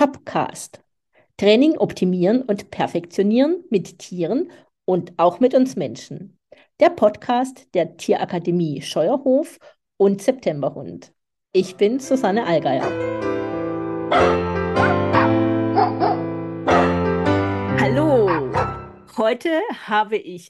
Topcast. Training optimieren und perfektionieren mit Tieren und auch mit uns Menschen. Der Podcast der Tierakademie Scheuerhof und Septemberhund. Ich bin Susanne Allgeier. Hallo, heute habe ich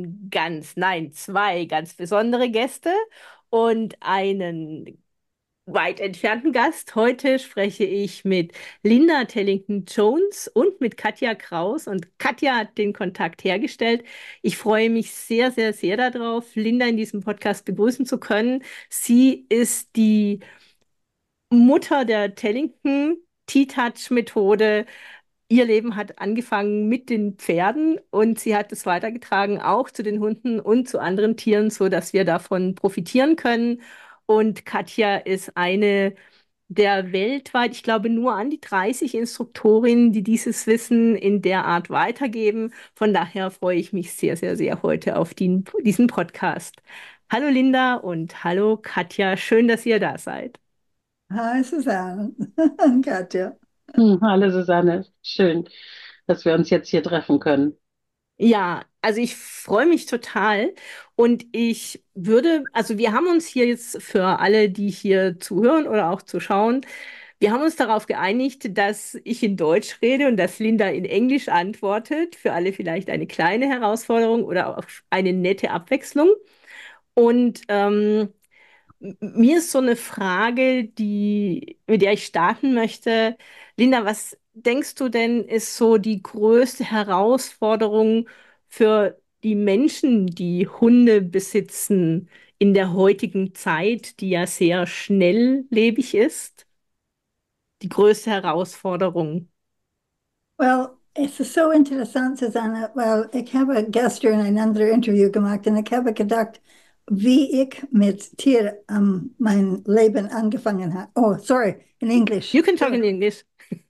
zwei ganz besondere Gäste und einen weit entfernten Gast. Heute spreche ich mit Linda Tellington-Jones und mit Katja Kraus. Und Katja hat den Kontakt hergestellt. Ich freue mich sehr, sehr, sehr darauf, Linda in diesem Podcast begrüßen zu können. Sie ist die Mutter der Tellington T-Touch-Methode. Ihr Leben hat angefangen mit den Pferden und sie hat es weitergetragen auch zu den Hunden und zu anderen Tieren, so dass wir davon profitieren können. Und Katja ist eine der weltweit, ich glaube, nur an die 30 Instruktorinnen, die dieses Wissen in der Art weitergeben. Von daher freue ich mich sehr, sehr, sehr heute auf diesen Podcast. Hallo Linda und hallo Katja, schön, dass ihr da seid. Hi, Susanne. Katja. Hallo Susanne, schön, dass wir uns jetzt hier treffen können. Ja, also ich freue mich total und also wir haben uns hier jetzt für alle, die hier zuhören oder auch zuschauen, wir haben uns darauf geeinigt, dass ich in Deutsch rede und dass Linda in Englisch antwortet. Für alle vielleicht eine kleine Herausforderung oder auch eine nette Abwechslung. Und mir ist so eine Frage, mit der ich starten möchte. Linda, was denkst du denn, ist so die größte Herausforderung für die Menschen, die Hunde besitzen in der heutigen Zeit, die ja sehr schnelllebig ist? Die größte Herausforderung. Wel, het is zo interessant, Susanne. Wel, ik heb een gisteren een ander interview gemaakt en ik heb gedacht wie ik met Tier mijn leven angefangen heb. Oh, sorry, in English. You can talk in English,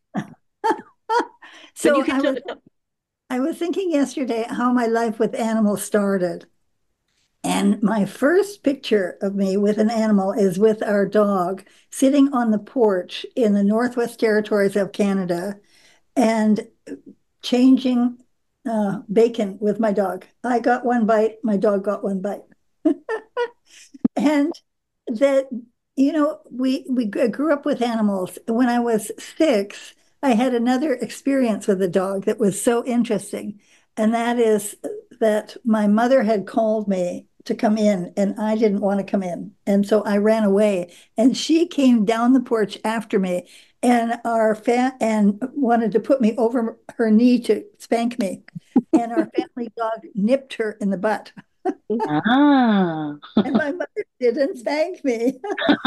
but you So can I talk. was thinking yesterday how my life with animals started. And my first picture of me with an animal is with our dog sitting on the porch in the Northwest Territories of Canada and changing bacon with my dog. I got one bite, my dog got one bite. And that, we grew up with animals. When I was 6, I had another experience with a dog that was so interesting. And that is that my mother had called me to come in and I didn't want to come in. And so I ran away and she came down the porch after me and and wanted to put me over her knee to spank me. And our family dog nipped her in the butt. Ah, And my mother didn't spank me.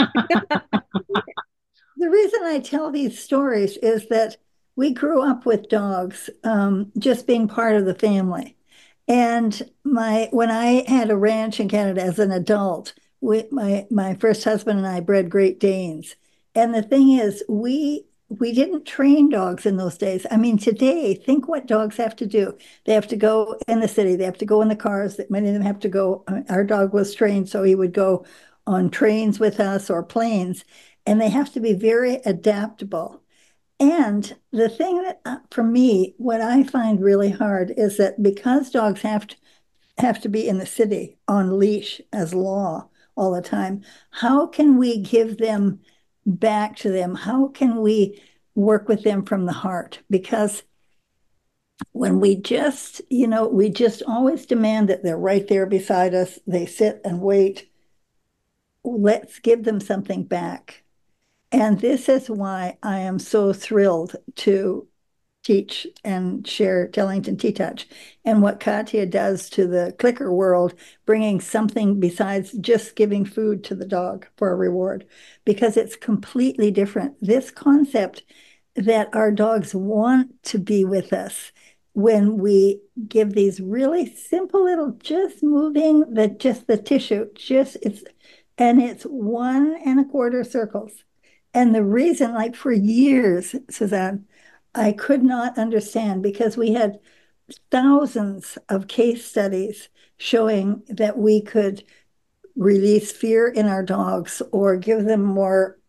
The reason I tell these stories is that we grew up with dogs, just being part of the family. And when I had a ranch in Canada as an adult, my first husband and I bred Great Danes. And the thing is, we didn't train dogs in those days. I mean, today, think what dogs have to do. They have to go in the city. They have to go in the cars. Many of them have to go. Our dog was trained, so he would go on trains with us or planes, and they have to be very adaptable. And the thing that, for me, what I find really hard is that because dogs have to be in the city on leash as law all the time, how can we give them back to them? How can we work with them from the heart? Because when we just always demand that they're right there beside us, they sit and wait. Let's give them something back. And this is why I am so thrilled to teach and share Tellington Tea Touch and what Katya does to the clicker world, bringing something besides just giving food to the dog for a reward, because it's completely different. This concept that our dogs want to be with us when we give these really simple little just moving just the tissue, it's 1 1/4 circles. And the reason, like for years, Suzanne, I could not understand because we had thousands of case studies showing that we could release fear in our dogs or give them more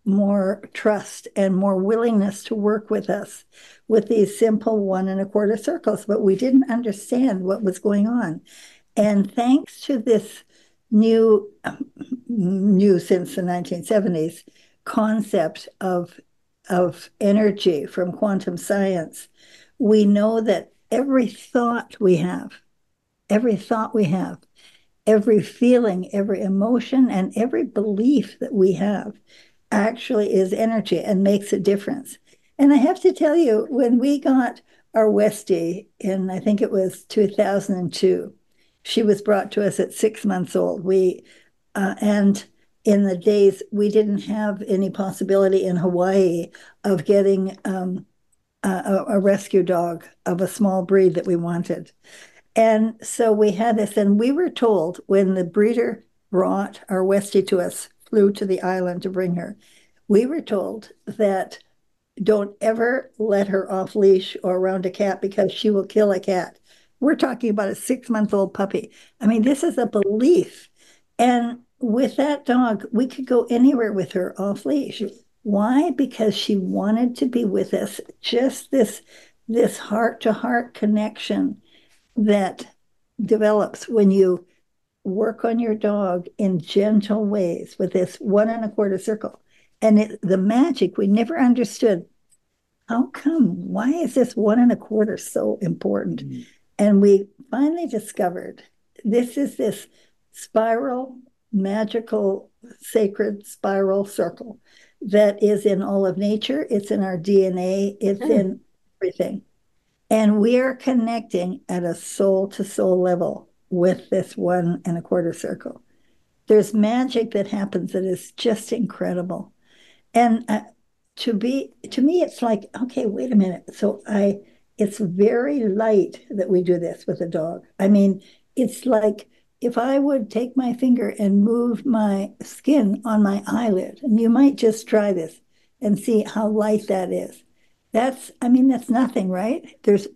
more trust and more willingness to work with us with these simple 1 1/4 circles, but we didn't understand what was going on. And thanks to this new, new since the 1970s concept of energy from quantum science, we know that every thought we have, every feeling, every emotion, and every belief that we have actually is energy and makes a difference. And I have to tell you, when we got our Westie in, I think it was 2002, she was brought to us at 6 months old. And in the days, we didn't have any possibility in Hawaii of getting a rescue dog of a small breed that we wanted. And so we had this, and we were told when the breeder brought our Westie to us, flew to the island to bring her, we were told that don't ever let her off leash or around a cat because she will kill a cat. We're talking about a 6 month old puppy. I mean, this is a belief. And with that dog, we could go anywhere with her off leash. Why? Because she wanted to be with us. Just this heart to heart connection that develops when you work on your dog in gentle ways with this 1 1/4 circle. And the magic we never understood. How come? Why is this 1 1/4 so important? Mm-hmm. And we finally discovered this is this spiral, magical, sacred spiral circle that is in all of nature. It's in our DNA. It's in everything. And we are connecting at a soul to soul level with this 1 1/4 circle. There's magic that happens that is just incredible. And to me, it's like, okay, wait a minute. It's very light that we do this with a dog. I mean, it's like if I would take my finger and move my skin on my eyelid, and you might just try this and see how light that is. I mean, that's nothing, right?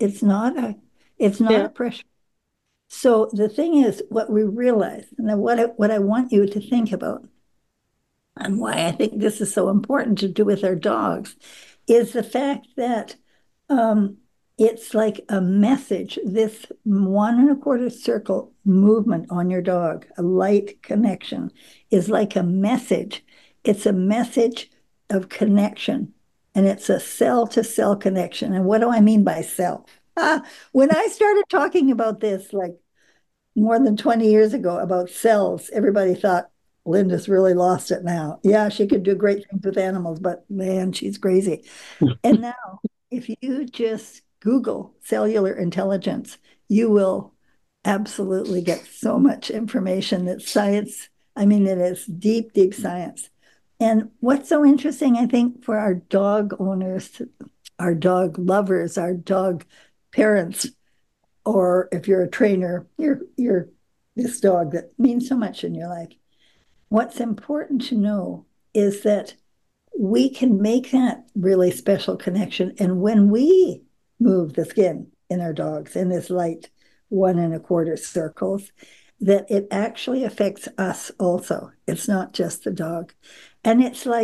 It's not Ja, a pressure. So the thing is, what we realize, and what I want you to think about, and why I think this is so important to do with our dogs, is the fact that um, it's like a message, this 1 1/4 circle movement on your dog, a light connection, is like a message. It's a message of connection, and it's a cell to cell connection. And what do I mean by cell? When I started talking about this, like more than 20 years ago, about cells, everybody thought, Linda's really lost it now. Yeah, she could do great things with animals, but man, she's crazy. And now, if you just Google cellular intelligence, you will absolutely get so much information that science, I mean, it is deep, deep science. And what's so interesting, I think, for our dog owners, our dog lovers, our dog parents, or if you're a trainer, you're this dog that means so much in your life. What's important to know is that we can make that really special connection. And when we move the skin in our dogs in this light 1 1/4 circles, that it actually affects us also. It's not just the dog. And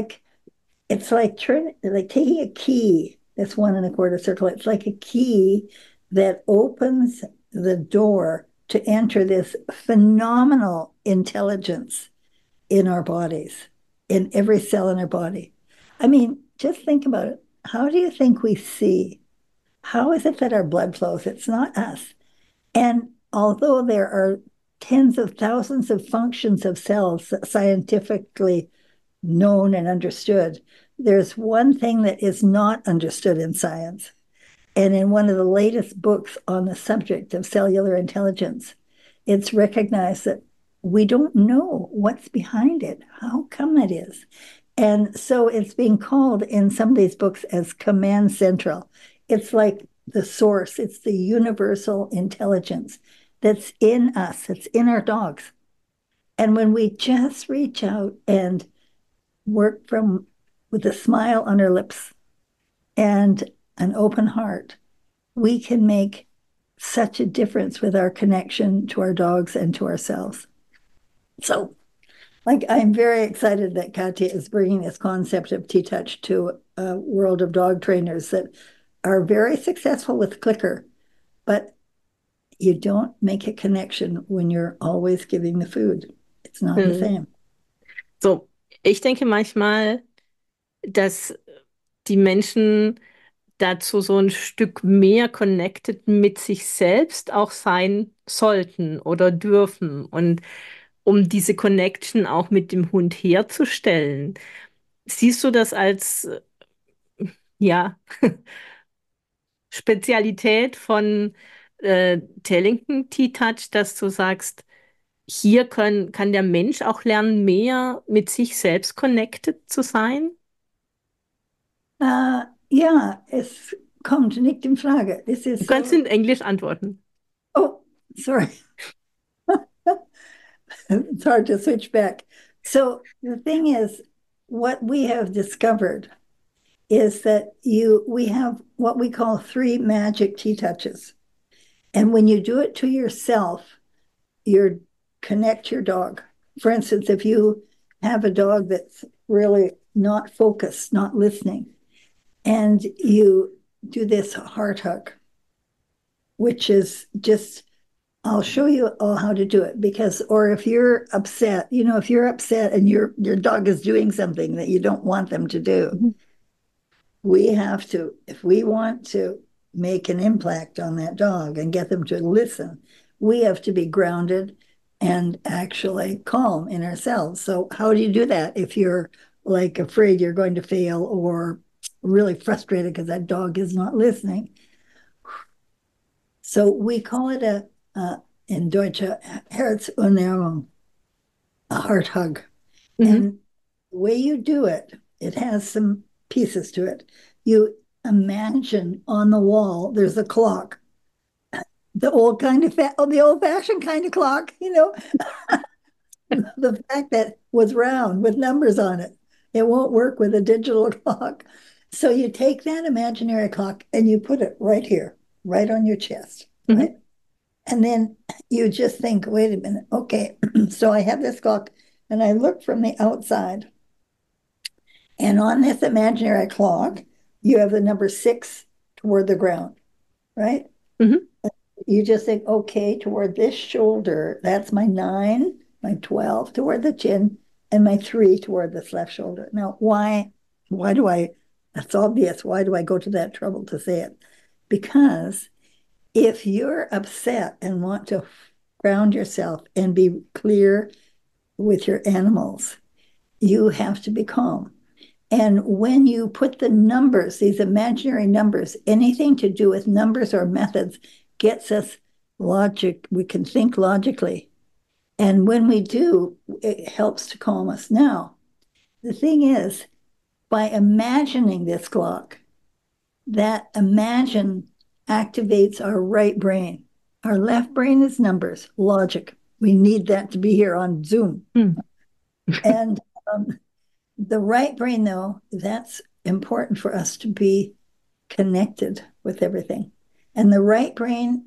it's like taking a key, this 1 1/4 circle, it's like a key that opens the door to enter this phenomenal intelligence in our bodies, in every cell in our body. I mean, just think about it. How do you think we see? How is it that our blood flows? It's not us. And although there are tens of thousands of functions of cells scientifically known and understood, there's one thing that is not understood in science. And in one of the latest books on the subject of cellular intelligence, it's recognized that we don't know what's behind it. How come that is? And so it's being called in some of these books as command central. It's like the source, it's the universal intelligence that's in us, it's in our dogs. And when we just reach out and work from with a smile on our lips and an open heart, we can make such a difference with our connection to our dogs and to ourselves. So Like, I'm very excited that Katya is bringing this concept of T-Touch to a world of dog trainers that are very successful with clicker, but you don't make a connection when you're always giving the food. It's not the Hm. same. So, ich denke manchmal, dass die Menschen dazu so ein Stück mehr connected mit sich selbst auch sein sollten oder dürfen. Und um diese Connection auch mit dem Hund herzustellen, siehst du das als, ja, Spezialität von Tellington T-Touch, dass du sagst, hier kann der Mensch auch lernen, mehr mit sich selbst connected zu sein? Ja, es kommt nicht in Frage. This Du is kannst so. in Englisch antworten. Oh, sorry. It's hard to switch back. So the thing is, what we have discovered is that we have what we call three magic T-touches. And when you do it to yourself, you connect your dog. For instance, if you have a dog that's really not focused, not listening, and you do this heart hug, which is just, I'll show you all how to do it because, or if you're upset, if you're upset and your dog is doing something that you don't want them to do, Mhm. we have to, if we want to make an impact on that dog and get them to listen, we have to be grounded and actually calm in ourselves. So, how do you do that if you're like afraid you're going to fail or really frustrated because that dog is not listening? So, we call it in Deutsch, Herzunnäherung, a heart hug. Mhm. And the way you do it, it has some pieces to it. You imagine on the wall there's a clock, the old fashioned kind of clock, the fact that was round with numbers on it. It won't work with a digital clock. So you take that imaginary clock and you put it right here, right on your chest, Mhm. right? And then you just think, wait a minute, okay, so I have this clock and I look from the outside. And on this imaginary clock, you have the number 6 toward the ground, right? Mhm. You just think, okay, toward this shoulder, that's my 9, my 12 toward the chin, and my 3 toward this left shoulder. Now, why do I, that's obvious. Why do I go to that trouble to say it? Because if you're upset and want to ground yourself and be clear with your animals, you have to be calm. And when you put the numbers, these imaginary numbers, anything to do with numbers or methods gets us logic. We can think logically. And when we do, it helps to calm us. Now, the thing is, by imagining this clock, that imagine activates our right brain. Our left brain is numbers, logic. We need that to be here on Zoom. Hm. And the right brain, though, that's important for us to be connected with everything. And the right brain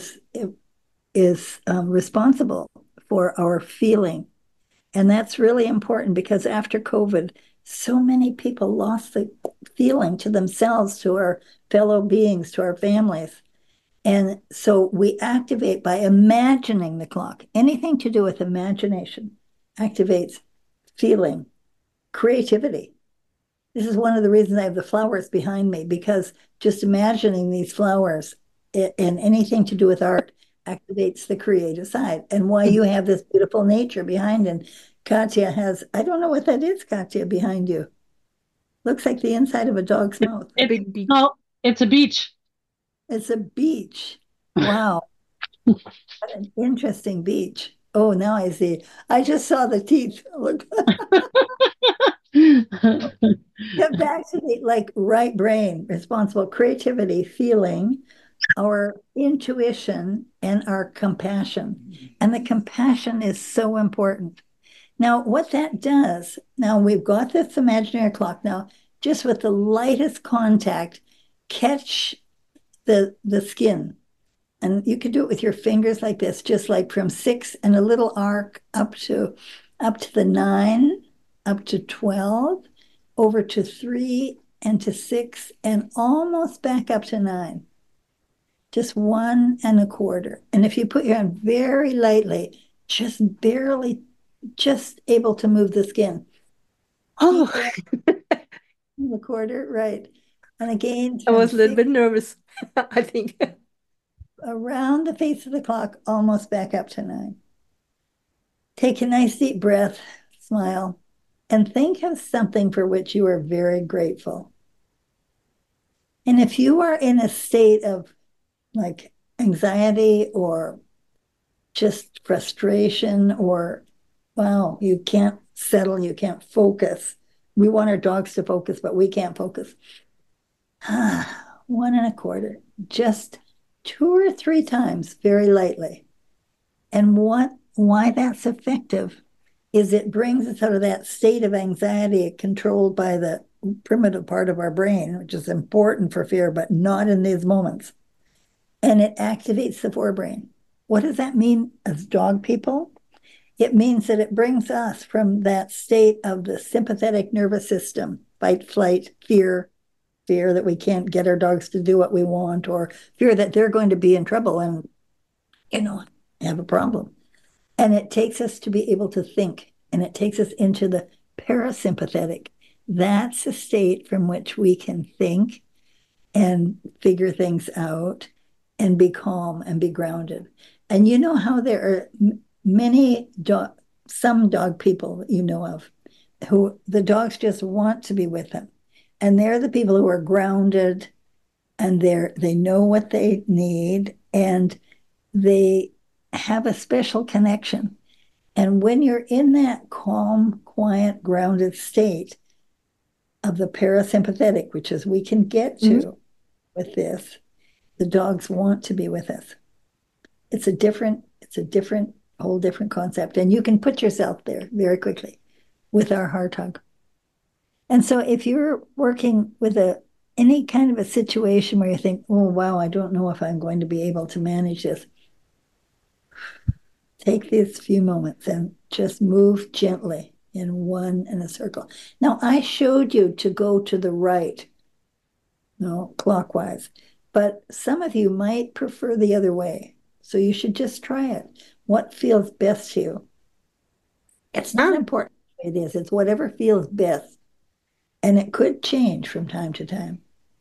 is responsible for our feeling. And that's really important because after COVID, so many people lost the feeling to themselves, to our fellow beings, to our families. And so we activate by imagining the clock. Anything to do with imagination activates feeling, creativity. This is one of the reasons I have the flowers behind me because just imagining these flowers and anything to do with art activates the creative side. And why you have this beautiful nature behind, and Katya has, I don't know what that is, Katya, behind you. Looks like the inside of a dog's mouth. It's Big beach. no, it's a beach. It's a beach. Wow, what an interesting beach. Oh, now I see. I just saw the teeth. Look, back to the like right brain, responsible creativity, feeling, our intuition, and our compassion. And the compassion is so important. Now, what that does, now we've got this imaginary clock. Now, just with the lightest contact, catch the skin. And you can do it with your fingers like this, just like from 6 and a little arc up to up to the 9, up to 12, over to 3 and to 6, and almost back up to 9. Just 1 1/4. And if you put your hand very lightly, just barely, just able to move the skin. Oh, The quarter, right. And again, I from was a little 6 bit nervous, I think. around the face of the clock, almost back up to 9. Take a nice deep breath, smile, and think of something for which you are very grateful. And if you are in a state of like anxiety or just frustration or, wow, you can't settle, you can't focus. We want our dogs to focus, but we can't focus. 1 1/4, just 2 or 3 times, very lightly. And why that's effective is it brings us out of that state of anxiety controlled by the primitive part of our brain, which is important for fear, but not in these moments. And it activates the forebrain. What does that mean as dog people? It means that it brings us from that state of the sympathetic nervous system, fight, flight, fear that we can't get our dogs to do what we want, or fear that they're going to be in trouble and, you know, have a problem. And it takes us to be able to think, and it takes us into the parasympathetic. That's a state from which we can think and figure things out and be calm and be grounded. And you know how there are many some dog people that you know of who the dogs just want to be with them. And they're the people who are grounded and they know what they need and they have a special connection. And when you're in that calm, quiet, grounded state of the parasympathetic, which is we can get to Mhm. with this, the dogs want to be with us. It's a whole different concept. And you can put yourself there very quickly with our heart hug. And so if you're working with any kind of a situation where you think, oh wow, I don't know if I'm going to be able to manage this, take these few moments and just move gently in a circle. Now I showed you to go to the right, no, clockwise, but some of you might prefer the other way. So you should just try it. What feels best to you? It's not Ah, important what it is, it's whatever feels best. And it could change from time to time.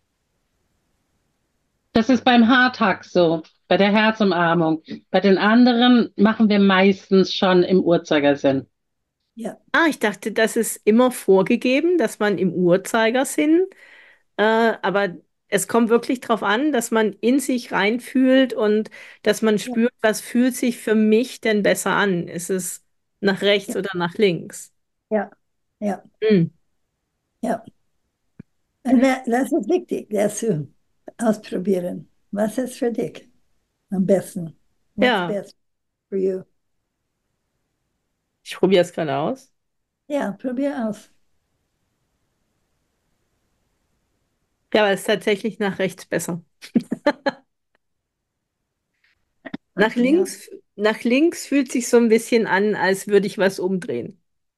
Das ist beim Hardtag so, bei der Herzumarmung. Bei den anderen machen wir meistens schon im Uhrzeigersinn. Yeah. ich dachte, das ist immer vorgegeben, dass man im Uhrzeigersinn, aber es kommt wirklich darauf an, dass man in sich reinfühlt und dass man Yeah. spürt, was fühlt sich für mich denn besser an? Ist es nach rechts Yeah. oder nach links? Yeah. Yeah. Hm. Yeah. Und das ist wichtig, das zu ausprobieren. Was ist für dich am besten? What's Ja, best for you? ich probiere es gerade aus. Ja, probier aus. Ja, aber es ist tatsächlich nach rechts besser. Ja. Nach links fühlt sich so ein bisschen an, als würde ich was umdrehen.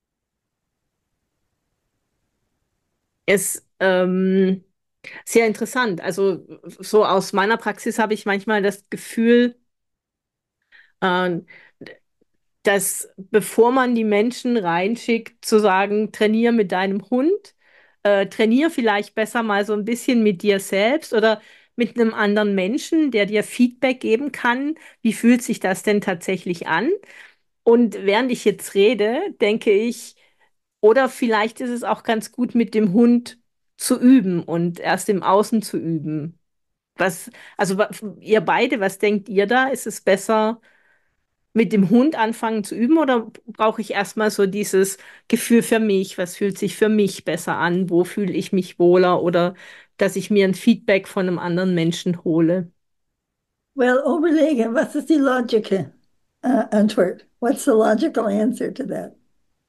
Ist sehr interessant. Also so aus meiner Praxis habe ich manchmal das Gefühl, äh, dass bevor man die Menschen reinschickt, zu sagen, trainier mit deinem Hund, trainier vielleicht besser mal so ein bisschen mit dir selbst oder mit einem anderen Menschen, der dir Feedback geben kann. Wie fühlt sich das denn tatsächlich an? Und während ich jetzt rede, denke ich, oder vielleicht ist es auch ganz gut, mit dem Hund zu üben und erst im Außen zu üben. Also ihr beide, was denkt ihr da? Ist es besser, mit dem Hund anfangen zu üben oder brauche ich erstmal so dieses Gefühl für mich? Was fühlt sich für mich besser an? Wo fühle ich mich wohler? Oder dass ich mir ein Feedback von einem anderen Menschen hole? Well, overlegen, was ist die logische Antwort? What's the logical answer to that?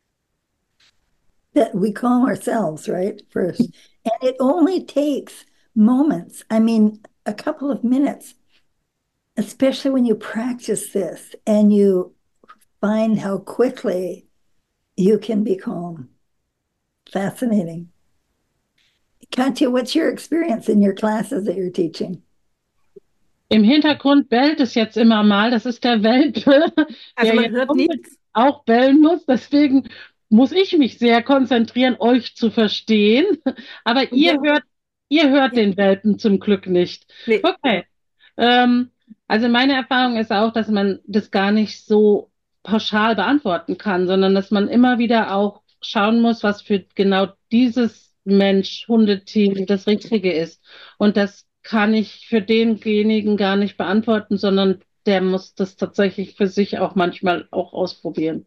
That we calm ourselves, right? First. And it only takes moments. I mean, a couple of minutes, especially when you practice this and you find how quickly you can be calm. Fascinating. Katja, what's your experience in your classes that you're teaching? Im Hintergrund bellt es jetzt immer mal. Das ist der Welpe, Also der man jetzt hört unbedingt nichts. auch bellen muss. Deswegen muss ich mich sehr konzentrieren, euch zu verstehen. Aber Mhm. ihr hört Ja. den Welpen zum Glück nicht. Nee. Okay. Also meine Erfahrung ist auch, dass man das gar nicht so pauschal beantworten kann, sondern dass man immer wieder auch schauen muss, was für genau dieses Mensch-Hundeteam das Richtige ist. Und das kann ich für denjenigen gar nicht beantworten, sondern der muss das tatsächlich für sich auch manchmal auch ausprobieren.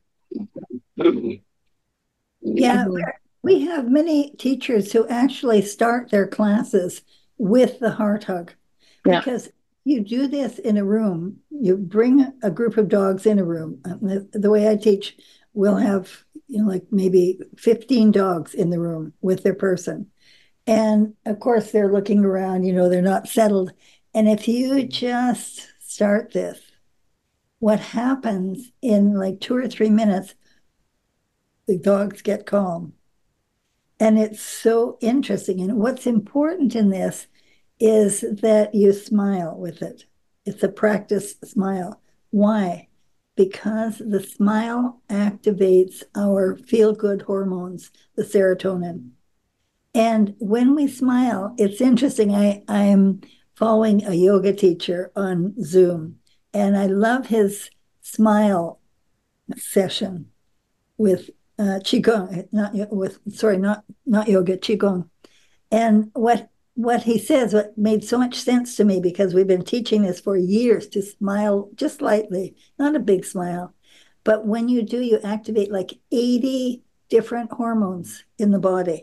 Yeah, Mhm. we have many teachers who actually start their classes with the heart hug Ja, because you do this in a room. You bring a group of dogs in a room. The way I teach, we'll have like maybe 15 dogs in the room with their person. And of course, they're looking around, they're not settled. And if you just start this, what happens in like 2 or 3 minutes, the dogs get calm. And it's so interesting. And what's important in this is that you smile with it. It's a practice smile. Why? Because the smile activates our feel good hormones, the serotonin. And when we smile, it's interesting. I'm following a yoga teacher on Zoom, and I love his smile session with qigong, not with sorry, not yoga, qigong. And what he says, what made so much sense to me because we've been teaching this for years to smile just lightly, not a big smile, but when you do, you activate like 80 different hormones in the body,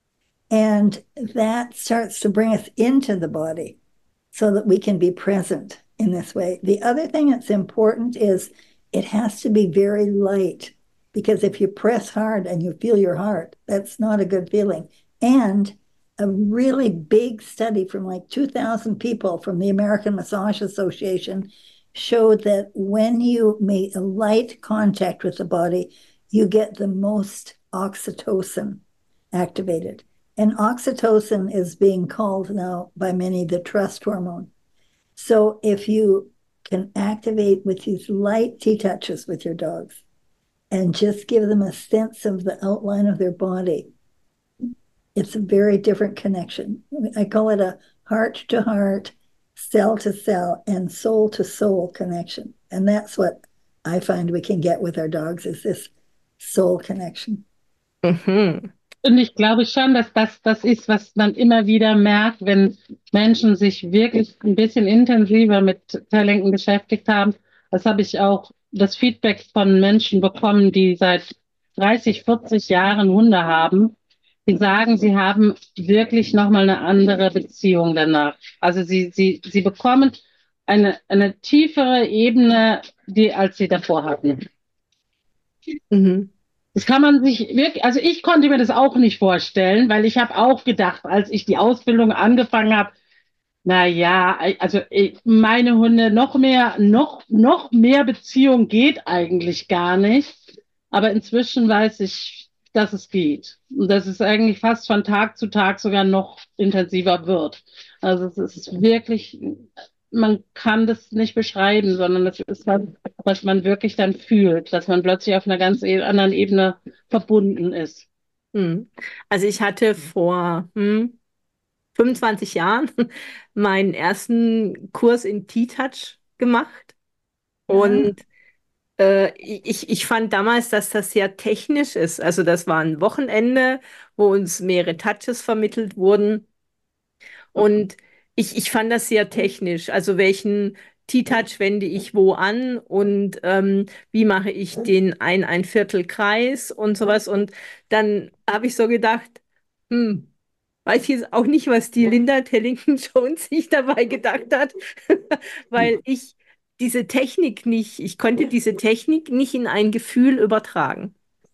and that starts to bring us into the body so that we can be present in this way. The other thing that's important is it has to be very light because if you press hard and you feel your heart, that's not a good feeling. And a really big study from like 2,000 people from the American Massage Association showed that when you make a light contact with the body, you get the most oxytocin activated. And oxytocin is being called now by many the trust hormone. So if you can activate with these light T touches with your dogs and just give them a sense of the outline of their body, it's a very different connection. I call it a heart to heart, cell to cell, and soul to soul connection. And that's what I find we can get with our dogs is this soul connection. Mhm. und ich glaube schon, dass das ist, was man immer wieder merkt, wenn Menschen sich wirklich ein bisschen intensiver mit Talenten beschäftigt haben. Das habe ich auch das Feedback von Menschen bekommen, die seit 30, 40 Jahren Hunde haben. Die sagen, sie haben wirklich nochmal eine andere Beziehung danach. Also sie bekommen eine tiefere Ebene, die als sie davor hatten. Mhm. Das kann man sich wirklich, also ich konnte mir das auch nicht vorstellen, weil ich habe auch gedacht, als ich die Ausbildung angefangen habe, na ja, also meine Hunde noch mehr Beziehung geht eigentlich gar nicht. Aber inzwischen weiß ich, dass es geht. Und dass es eigentlich fast von Tag zu Tag sogar noch intensiver wird. Also es ist wirklich, man kann das nicht beschreiben, sondern es ist was, was man wirklich dann fühlt, dass man plötzlich auf einer ganz anderen Ebene verbunden ist. Mhm. Also ich hatte vor 25 Jahren meinen ersten Kurs in T-Touch gemacht Ja. und ich fand damals, dass das sehr technisch ist. Also das war ein Wochenende, wo uns mehrere Touches vermittelt wurden. Und ich fand das sehr technisch. Also welchen T-Touch wende ich wo an und wie mache ich den ein Viertelkreis und sowas. Und dann habe ich so gedacht, hm, weiß jetzt auch nicht, was die Linda Tellington-Jones sich dabei gedacht hat, weil ich diese Technik nicht, ich konnte diese Technik nicht in ein Gefühl übertragen.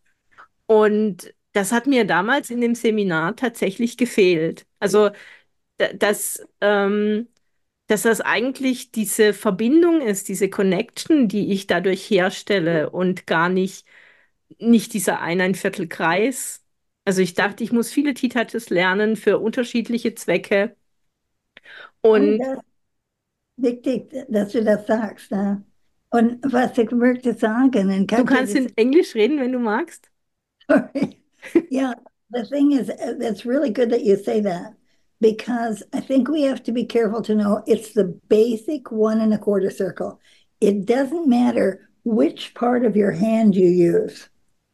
Und das hat mir damals in dem Seminar tatsächlich gefehlt. Also, dass, dass das eigentlich diese Verbindung ist, diese Connection, die ich dadurch herstelle und gar nicht nicht dieser Einviertelkreis. Also ich dachte, ich muss viele T-Touches lernen für unterschiedliche Zwecke. Oh, Und das ist wichtig, dass du das sagst. Ne? Und was ich möchte sagen, und du Katja, kannst das in Englisch reden, wenn du magst. sorry. Yeah, the thing is, that's really good that you say that because I think we have to be careful to know it's the basic 1 1/4 circle. It doesn't matter which part of your hand you use.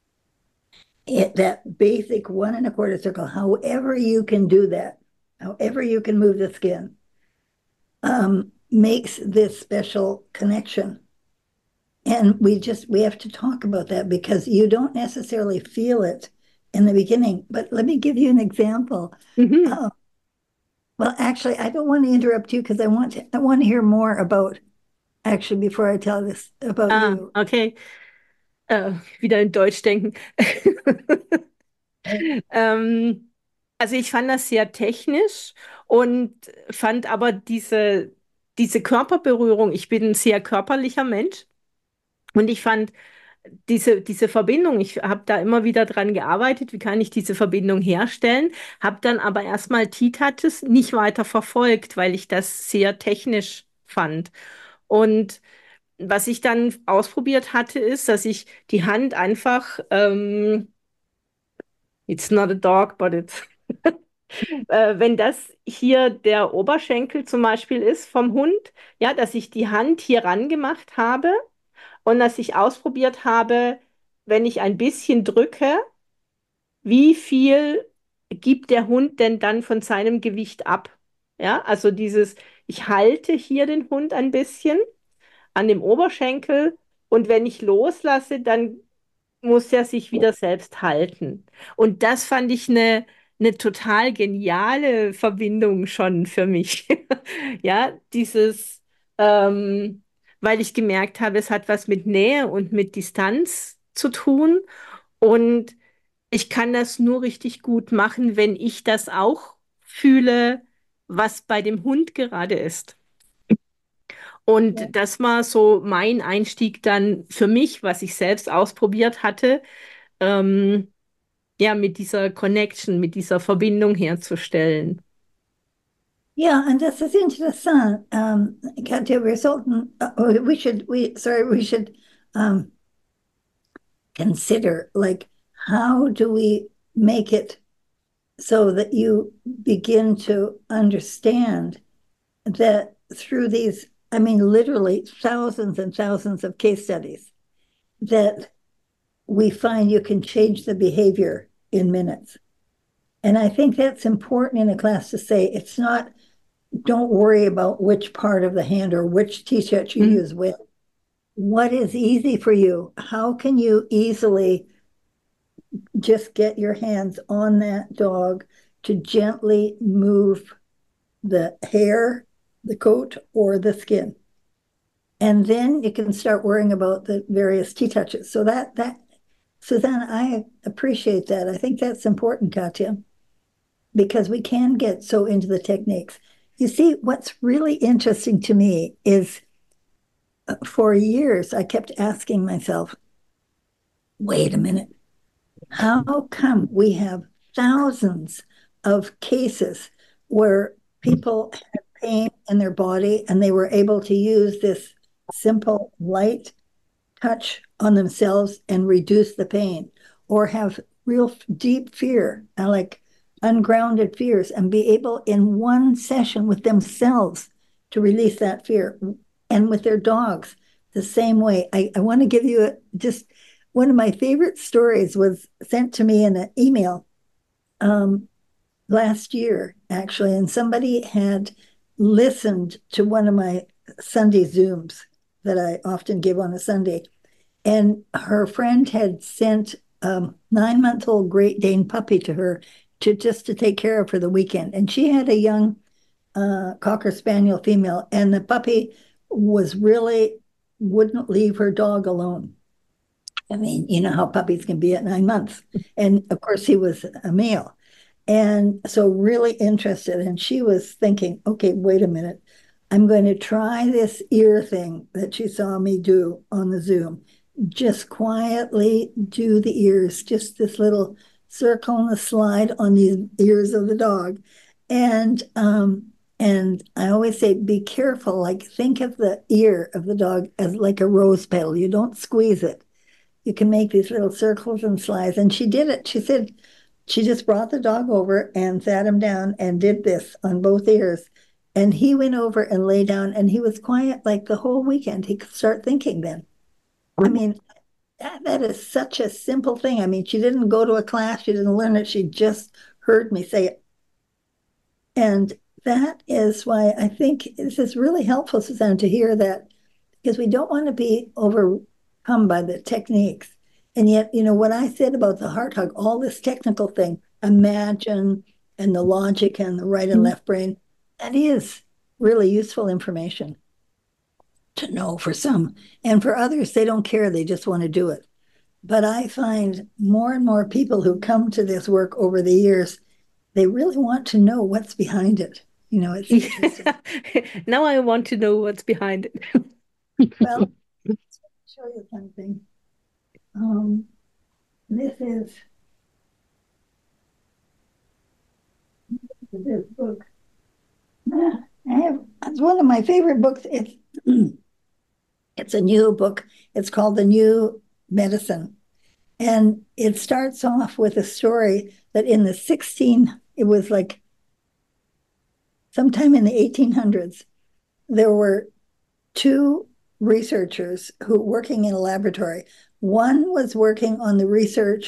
That basic 1 1/4 circle, however you can do that, however you can move the skin, makes this special connection. And we have to talk about that because you don't necessarily feel it in the beginning. But let me give you an example. Mhm. Uh, well, actually, I don't want to interrupt you because I want to hear more about actually before I tell this about Ah, you. okay. Wieder in Deutsch denken. Ähm, also ich fand das sehr technisch und fand aber diese Körperberührung, ich bin ein sehr körperlicher Mensch und ich fand diese Verbindung, ich habe da immer wieder dran gearbeitet, wie kann ich diese Verbindung herstellen, habe dann aber erstmal T-Touches nicht weiter verfolgt, weil ich das sehr technisch fand. Und was ich dann ausprobiert hatte, ist, dass ich die Hand einfach, it's not a dog, but it's wenn das hier der Oberschenkel zum Beispiel ist vom Hund, ja, dass ich die Hand hier ran gemacht habe und dass ich ausprobiert habe, wenn ich ein bisschen drücke, wie viel gibt der Hund denn dann von seinem Gewicht ab? Ja, also ich halte hier den Hund ein bisschen an dem Oberschenkel und wenn ich loslasse, dann muss er sich wieder selbst halten. Und das fand ich eine total geniale Verbindung schon für mich. Ja, weil ich gemerkt habe, es hat was mit Nähe und mit Distanz zu tun. Und ich kann das nur richtig gut machen, wenn ich das auch fühle, was bei dem Hund gerade ist. Und das war so mein Einstieg dann für mich, was ich selbst ausprobiert hatte, ähm, ja, mit dieser Connection, mit dieser Verbindung herzustellen. Yeah, and this is interessant. Katja, we should um, consider like how do we make it so that you begin to understand that through these, I mean, literally thousands and thousands of case studies, that we find you can change the behavior in minutes. And I think that's important in a class to say it's not, don't worry about which part of the hand or which t-shirt you Mhm. use with. What is easy for you? How can you easily just get your hands on that dog to gently move the hair, the coat, or the skin? And then you can start worrying about the various T-touches. So that Suzanne, I appreciate that. I think that's important, Katya, because we can get so into the techniques. You see, what's really interesting to me is for years I kept asking myself, wait a minute, how come we have thousands of cases where people had pain in their body and they were able to use this simple light touch on themselves and reduce the pain, or have real deep fear, like ungrounded fears, and be able in one session with themselves to release that fear, and with their dogs the same way. I want to give you just one of my favorite stories was sent to me in an email um, last year, actually, and somebody had listened to one of my Sunday Zooms that I often give on a Sunday. And her friend had sent a 9 month old Great Dane puppy to her to take care of for the weekend. And she had a young Cocker Spaniel female, and the puppy was really wouldn't leave her dog alone. I mean, you know how puppies can be at 9 months. And of course, he was a male. And so, really interested. And she was thinking, okay, wait a minute. I'm going to try this ear thing that she saw me do on the Zoom. just quietly do the ears, just this little circle and a slide on the ears of the dog. And I always say, be careful. Like think of the ear of the dog as like a rose petal. You don't squeeze it. You can make these little circles and slides. And she did it. She said she just brought the dog over and sat him down and did this on both ears. And he went over and lay down and he was quiet like the whole weekend. He could start thinking then. I mean, that is such a simple thing. I mean, she didn't go to a class, she didn't learn it, she just heard me say it. And that is why I think this is really helpful, Suzanne, to hear that because we don't want to be overcome by the techniques. And yet, what I said about the heart hug, all this technical thing, imagine and the logic and the right and left brain, that is really useful information to know for some. And for others, they don't care, they just want to do it. But I find more and more people who come to this work over the years, they really want to know what's behind it. It's interesting. Now I want to know what's behind it. Well, let me show you something. This is this book. It's one of my favorite books. It's a new book. It's called The New Medicine. And it starts off with a story that it was like sometime in the 1800s, there were two researchers who were working in a laboratory. One was working on the research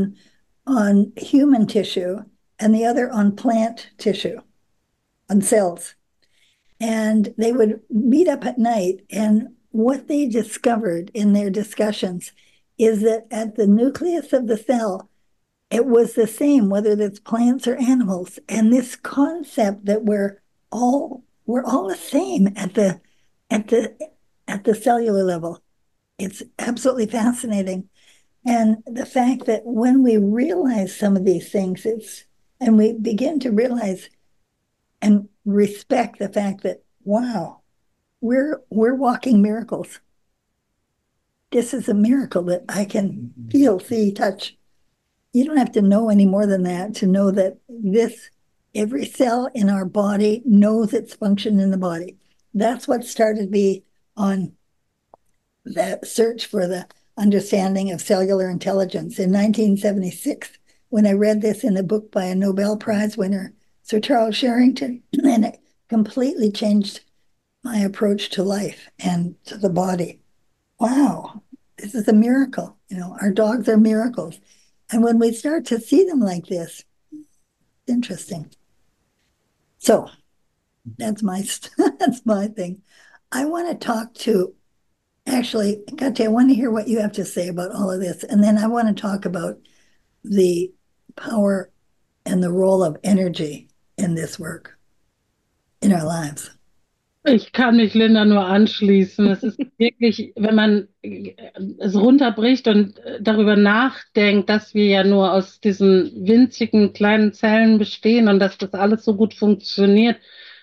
on human tissue, and the other on plant tissue, on cells. And they would meet up at night, and what they discovered in their discussions is that at the nucleus of the cell, it was the same, whether it's plants or animals. And this concept that we're all the same at the cellular level. It's absolutely fascinating. And the fact that when we realize some of these things, and we begin to realize and respect the fact that, wow, we're walking miracles. This is a miracle that I can feel, see, touch. You don't have to know any more than that to know that every cell in our body knows its function in the body. That's what started me on the search for the understanding of cellular intelligence in 1976, when I read this in a book by a Nobel Prize winner, Sir Charles Sherrington, and it completely changed my approach to life and to the body. Wow, this is a miracle. Our dogs are miracles. And when we start to see them like this, interesting. So that's my that's my thing. I want to talk to actually, Katya, I want to hear what you have to say about all of this, and then I want to talk about the power and the role of energy in this work in our lives. Ich kann mich Linda nur anschließen. Es ist wirklich, wenn man es runterbricht und darüber nachdenkt, dass wir ja nur aus diesen winzigen kleinen Zellen bestehen und dass das alles so gut funktioniert,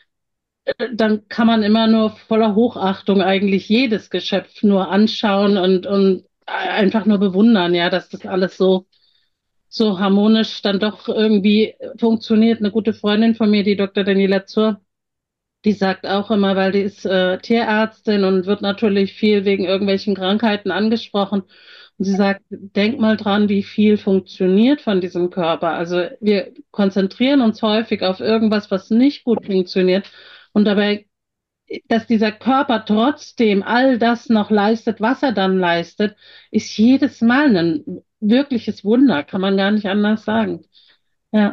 dann kann man immer nur voller Hochachtung eigentlich jedes Geschöpf nur anschauen und einfach nur bewundern, ja, dass das alles so harmonisch dann doch irgendwie funktioniert. Eine gute Freundin von mir, die Dr. Daniela Zur, die sagt auch immer, weil die ist Tierärztin und wird natürlich viel wegen irgendwelchen Krankheiten angesprochen. Und sie sagt, denk mal dran, wie viel funktioniert von diesem Körper. Also wir konzentrieren uns häufig auf irgendwas, was nicht gut funktioniert. Und dabei, dass dieser Körper trotzdem all das noch leistet, was er dann leistet, ist jedes Mal ein wirkliches Wunder, kann man gar nicht anders sagen. Ja.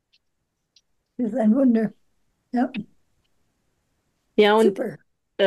Das ist ein Wunder. Ja. Ja, und Super.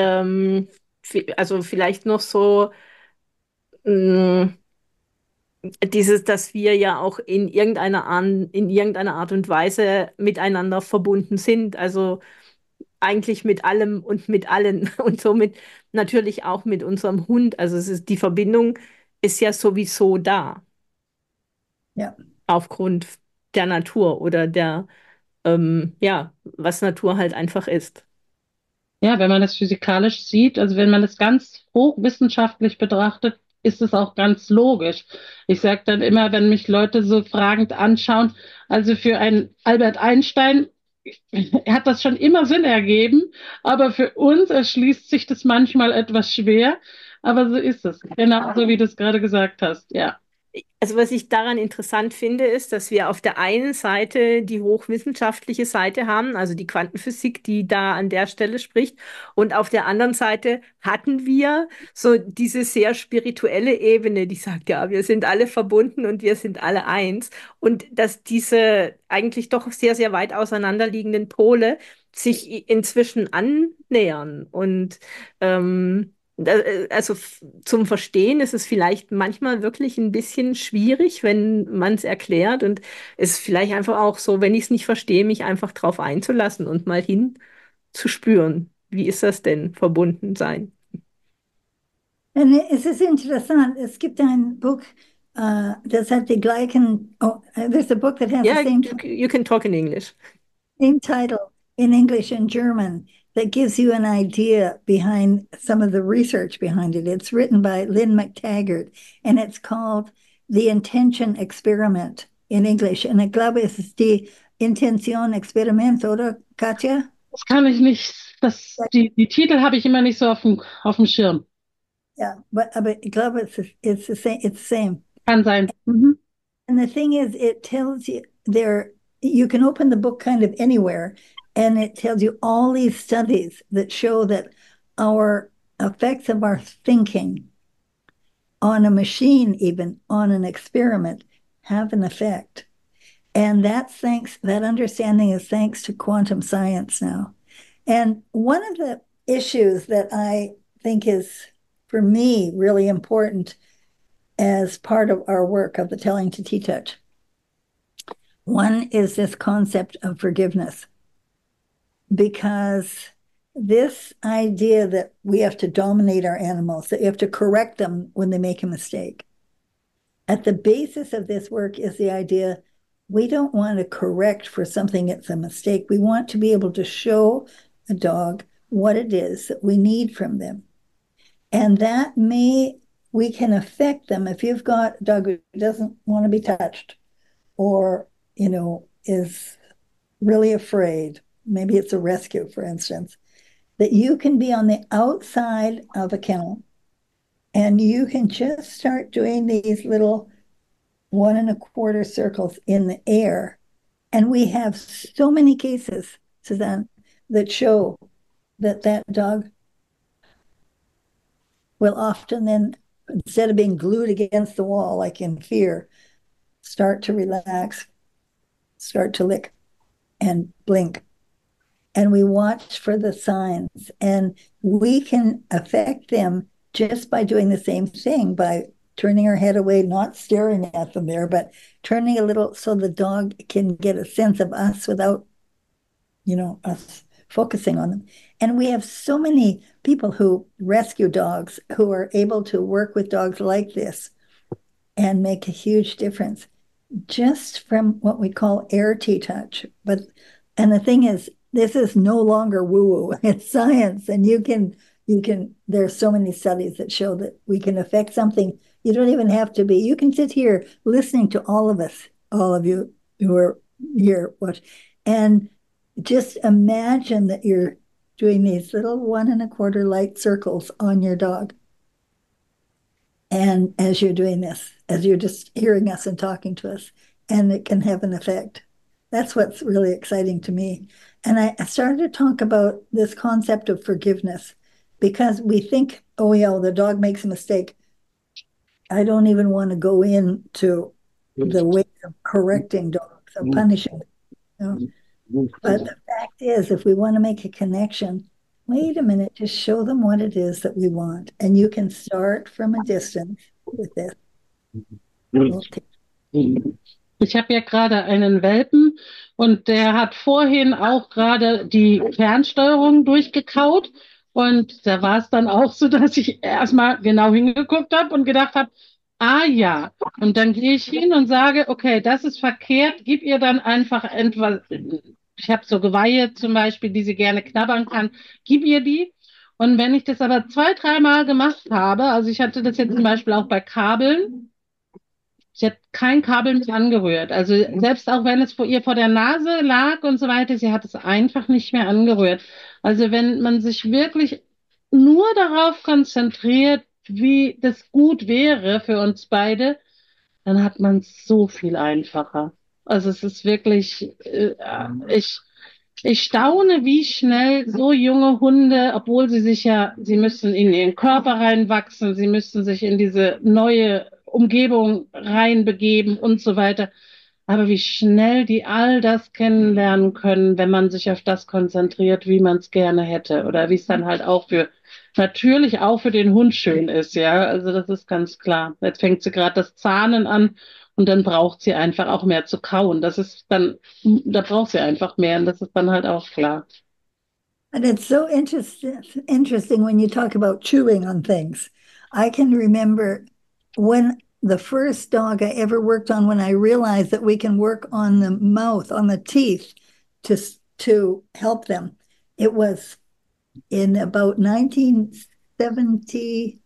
also vielleicht noch so mh, dass wir ja auch in irgendeiner Art und Weise miteinander verbunden sind. Also eigentlich mit allem und mit allen und somit natürlich auch mit unserem Hund. Also die Verbindung ist ja sowieso da Ja. aufgrund der Natur oder ja, was Natur halt einfach ist. Ja, wenn man das physikalisch sieht, also wenn man das ganz hochwissenschaftlich betrachtet, ist es auch ganz logisch. Ich sage dann immer, wenn mich Leute so fragend anschauen, also für einen Albert Einstein hat das schon immer Sinn ergeben, aber für uns erschließt sich das manchmal etwas schwer. Aber so ist es. Genau so, wie du es gerade gesagt hast. Ja. Also was ich daran interessant finde, ist, dass wir auf der einen Seite die hochwissenschaftliche Seite haben, also die Quantenphysik, die da an der Stelle spricht, und auf der anderen Seite hatten wir so diese sehr spirituelle Ebene, die sagt, ja, wir sind alle verbunden und wir sind alle eins, und dass diese eigentlich doch sehr, sehr weit auseinanderliegenden Pole sich inzwischen annähern und also zum Verstehen ist es vielleicht manchmal wirklich ein bisschen schwierig, wenn man es erklärt, und es ist vielleicht einfach auch so, wenn ich es nicht verstehe, mich einfach drauf einzulassen und mal hinzuspüren. Wie ist das denn, verbunden sein? Und es ist interessant, es gibt ein Buch, das hat die gleichen, there's a book that has the Yeah, same, you can talk in English. same title in English and German that gives you an idea behind some of the research behind it. It's written by Lynn McTaggart and it's called The Intention Experiment in English. Und ich glaube, es ist die Intention Experiment, oder, Katja? Das kann ich nicht, die Titel habe ich immer nicht so auf dem Schirm. Yeah, but ich glaube, it's the same. It's the same. Kann sein. Mhm. And the thing is, it tells you there, you can open the book kind of anywhere, and it tells you all these studies that show that our effects of our thinking on a machine, even on an experiment, have an effect. And that understanding is thanks to quantum science now. And one of the issues that I think is, for me, really important as part of our work of the Telling to T-Touch. One is this concept of forgiveness, because this idea that we have to dominate our animals, that you have to correct them when they make a mistake. At the basis of this work is the idea we don't want to correct for something that's a mistake. We want to be able to show a dog what it is that we need from them. And we can affect them. If you've got a dog who doesn't want to be touched or, is really afraid, maybe it's a rescue, for instance, that you can be on the outside of a kennel and you can just start doing these little 1.25 circles in the air. And we have so many cases, Suzanne, that show that dog will often then, instead of being glued against the wall, like in fear, start to relax, start to lick and blink. And we watch for the signs. And we can affect them just by doing the same thing, by turning our head away, not staring at them there, but turning a little so the dog can get a sense of us without, us focusing on them. And we have so many people who rescue dogs who are able to work with dogs like this and make a huge difference just from what we call air T-touch. And the thing is, this is no longer woo-woo, it's science. And there's so many studies that show that we can affect something. You don't even have to be, you can sit here listening to all of us, all of you who are here, and just imagine that you're doing these little 1.25 light circles on your dog. And as you're doing this, as you're just hearing us and talking to us, and it can have an effect. That's what's really exciting to me. And I started to talk about this concept of forgiveness because we think, oh, yeah, well, the dog makes a mistake. I don't even want to go into the way of correcting dogs or punishing them. But the fact is, if we want to make a connection, wait a minute, just show them what it is that we want. And you can start from a distance with this. Ich habe ja gerade einen Welpen und der hat vorhin auch gerade die Fernsteuerung durchgekaut. Und da war es dann auch so, dass ich erstmal genau hingeguckt habe und gedacht habe, ah ja. Und dann gehe ich hin und sage, okay, das ist verkehrt, gib ihr dann einfach etwas. Ich habe so Geweihe zum Beispiel, die sie gerne knabbern kann, gib ihr die. Und wenn ich das aber zwei, dreimal gemacht habe, also ich hatte das jetzt zum Beispiel auch bei Kabeln, sie hat kein Kabel mit angerührt. Also selbst auch wenn es vor ihr vor der Nase lag und so weiter, sie hat es einfach nicht mehr angerührt. Also wenn man sich wirklich nur darauf konzentriert, wie das gut wäre für uns beide, dann hat man es so viel einfacher. Also es ist wirklich, ich staune, wie schnell so junge Hunde, obwohl sie sich ja, sie müssen in ihren Körper reinwachsen, sie müssen sich in diese neue Umgebung reinbegeben und so weiter. Aber wie schnell die all das kennenlernen können, wenn man sich auf das konzentriert, wie man es gerne hätte. Oder wie es dann halt auch für, natürlich auch für den Hund schön ist, ja. Also das ist ganz klar. Jetzt fängt sie gerade das Zahnen an und dann braucht sie einfach auch mehr zu kauen. Das ist dann, da braucht sie einfach mehr und das ist dann halt auch klar. And it's so interesting when you talk about chewing on things. I can remember when the first dog I ever worked on, when I realized that we can work on the mouth, on the teeth to, to help them. It was in about 1976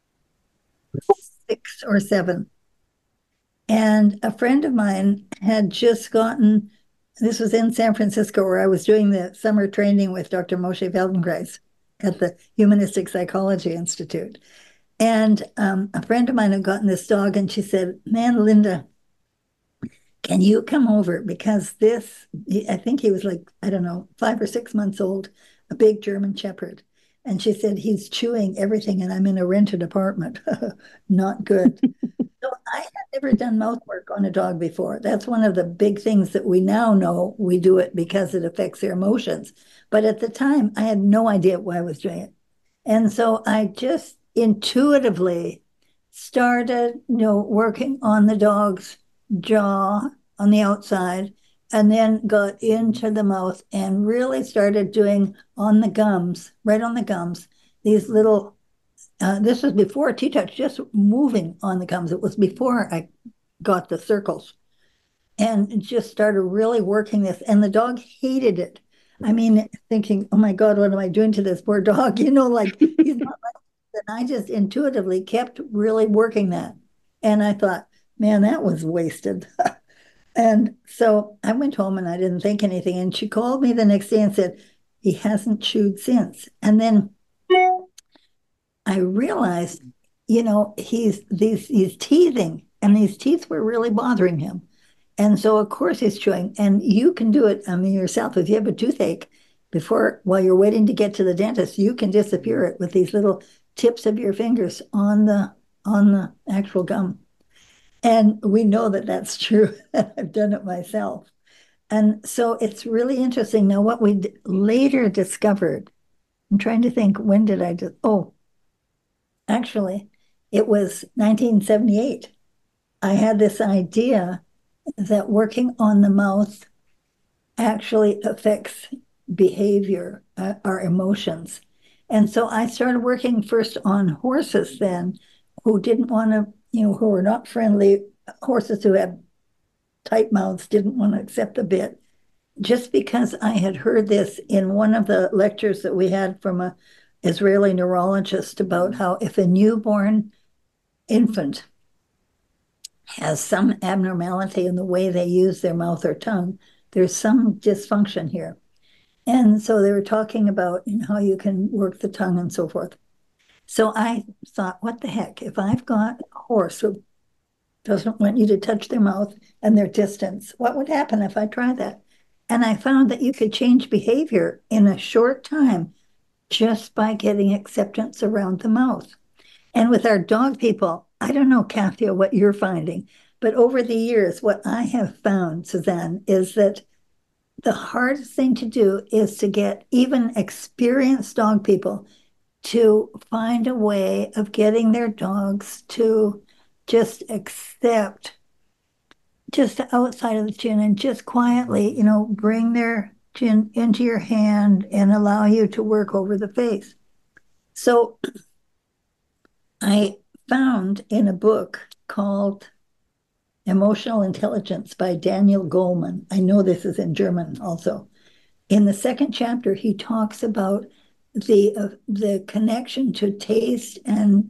or 7. And a friend of mine had just gotten, this was in San Francisco, where I was doing the summer training with Dr. Moshe Feldenkrais at the Humanistic Psychology Institute. And a friend of mine had gotten this dog, and she said, "Man, Linda, can you come over? Because this, I think he was like, I don't know, 5 or 6 months old, a big German Shepherd." And she said, "He's chewing everything, and I'm in a rented apartment." Not good. So I had never done mouth work on a dog before. That's one of the big things that we now know we do it because it affects their emotions. But at the time, I had no idea why I was doing it. And so I just intuitively started, working on the dog's jaw on the outside, and then got into the mouth and really started doing on the gums, right on the gums, these little this was before T-touch, just moving on the gums. It was before I got the circles and just started really working this. And the dog hated it. I mean, thinking, oh my God, what am I doing to this poor dog? Like he's not like this. And I just intuitively kept really working that. And I thought, man, that was wasted. And so I went home and I didn't think anything. And she called me the next day and said, he hasn't chewed since. And then I realized, he's teething, and these teeth were really bothering him. And so of course he's chewing. And you can do it, I mean, yourself. If you have a toothache, while you're waiting to get to the dentist, you can disappear it with these little tips of your fingers on the actual gum. And we know that that's true. I've done it myself. And so it's really interesting. Now, what we later discovered, I'm trying to think, when did I just, oh, actually, it was 1978. I had this idea that working on the mouth actually affects behavior, our emotions. And so I started working first on horses then, who didn't want to, who were not friendly. Horses who had tight mouths didn't want to accept the bit. Just because I had heard this in one of the lectures that we had from a Israeli neurologist about how if a newborn infant has some abnormality in the way they use their mouth or tongue, there's some dysfunction here. And so they were talking about how you can work the tongue and so forth. So I thought, what the heck? If I've got a horse who doesn't want you to touch their mouth and their distance, what would happen if I tried that? And I found that you could change behavior in a short time just by getting acceptance around the mouth. And with our dog people, I don't know, Kathia, what you're finding, but over the years, what I have found, Suzanne, is that the hardest thing to do is to get even experienced dog people to find a way of getting their dogs to just accept just outside of the chin and just quietly, bring their chin into your hand and allow you to work over the face. So I found in a book called Emotional Intelligence by Daniel Goleman. I know this is in German also. In the second chapter, he talks about the connection to taste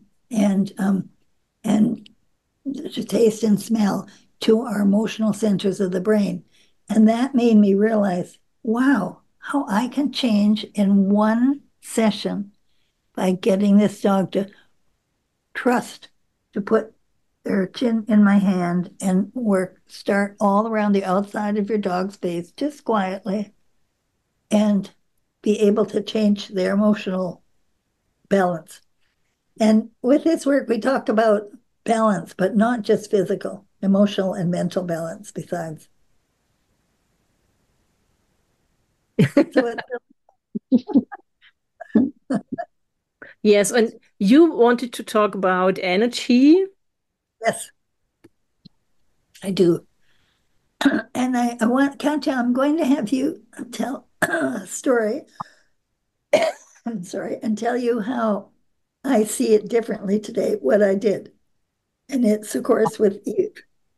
and to taste and smell to our emotional centers of the brain. And that made me realize, wow, how I can change in one session by getting this dog to trust, to put their chin in my hand and start all around the outside of your dog's face, just quietly, and be able to change their emotional balance. And with this work, we talk about balance, but not just physical, emotional and mental balance besides. So Yes, and you wanted to talk about energy. yes, I do. And I want, Katya, I'm going to have you tell a story. I'm sorry, and tell you how I see it differently today, what I did. And it's, of course, with Eve.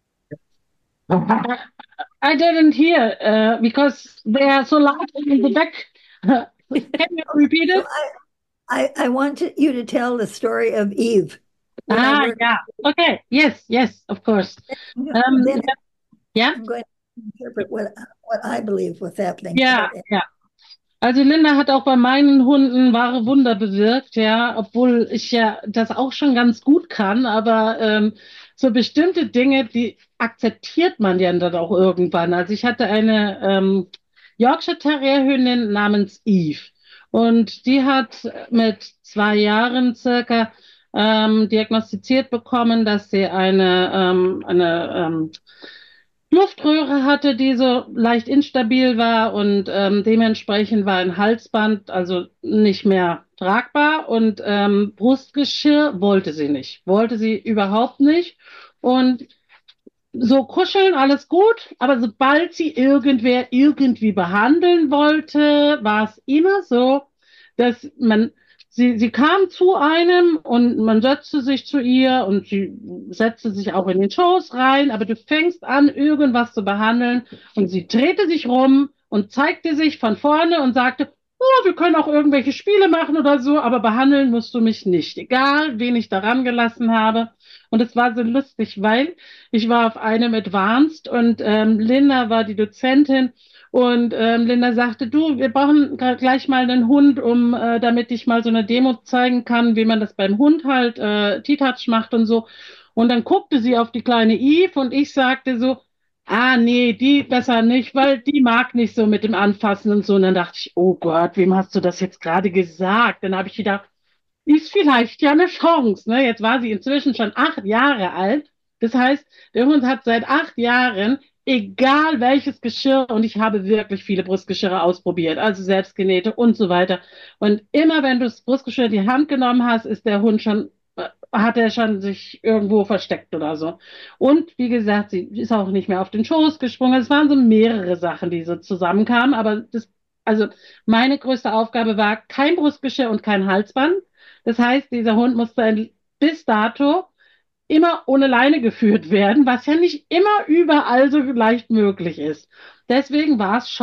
I didn't hear because they are so loud in the back. Can you repeat So it? I want you to tell the story of Eve. Yeah. Okay. Yes, of course. Then Ja, I'm going to interpret what I believe was happening. ja, ja. Also Linda hat auch bei meinen Hunden wahre Wunder bewirkt, ja, obwohl ich ja das auch schon ganz gut kann, aber so bestimmte Dinge, die akzeptiert man ja dann auch irgendwann. Also ich hatte eine Yorkshire Terrier Hündin namens Eve und die hat mit 2 Jahren circa diagnostiziert bekommen, dass sie eine Luftröhre hatte, die so leicht instabil war und dementsprechend war ein Halsband also nicht mehr tragbar und Brustgeschirr wollte sie überhaupt nicht und so kuscheln, alles gut, aber sobald sie irgendwer irgendwie behandeln wollte, war es immer so, dass sie kam zu einem und man setzte sich zu ihr und sie setzte sich auch in den Schoß rein, aber du fängst an, irgendwas zu behandeln und sie drehte sich rum und zeigte sich von vorne und sagte, oh, wir können auch irgendwelche Spiele machen oder so, aber behandeln musst du mich nicht, egal wen ich daran gelassen habe. Und es war so lustig, weil ich war auf einem Advanced und Linda war die Dozentin und Linda sagte, du, wir brauchen gleich mal einen Hund, damit ich mal so eine Demo zeigen kann, wie man das beim Hund halt T-Touch macht und so. Und dann guckte sie auf die kleine Eve und ich sagte so, ah nee, die besser nicht, weil die mag nicht so mit dem Anfassen und so. Und dann dachte ich, oh Gott, wem hast du das jetzt gerade gesagt? Dann habe ich gedacht, ist vielleicht ja eine Chance. Ne? Jetzt war sie inzwischen schon 8 Jahre alt. Das heißt, der Hund hat seit 8 Jahren, egal welches Geschirr, und ich habe wirklich viele Brustgeschirre ausprobiert, also selbstgenähte und so weiter. Und immer wenn du das Brustgeschirr in die Hand genommen hast, ist der Hund hat er schon sich irgendwo versteckt oder so. Und wie gesagt, sie ist auch nicht mehr auf den Schoß gesprungen. Es waren so mehrere Sachen, die so zusammenkamen, aber also meine größte Aufgabe war kein Brustgeschirr und kein Halsband. Das heißt, dieser Hund musste bis dato immer ohne Leine geführt werden, was ja nicht immer überall so leicht möglich ist. Deswegen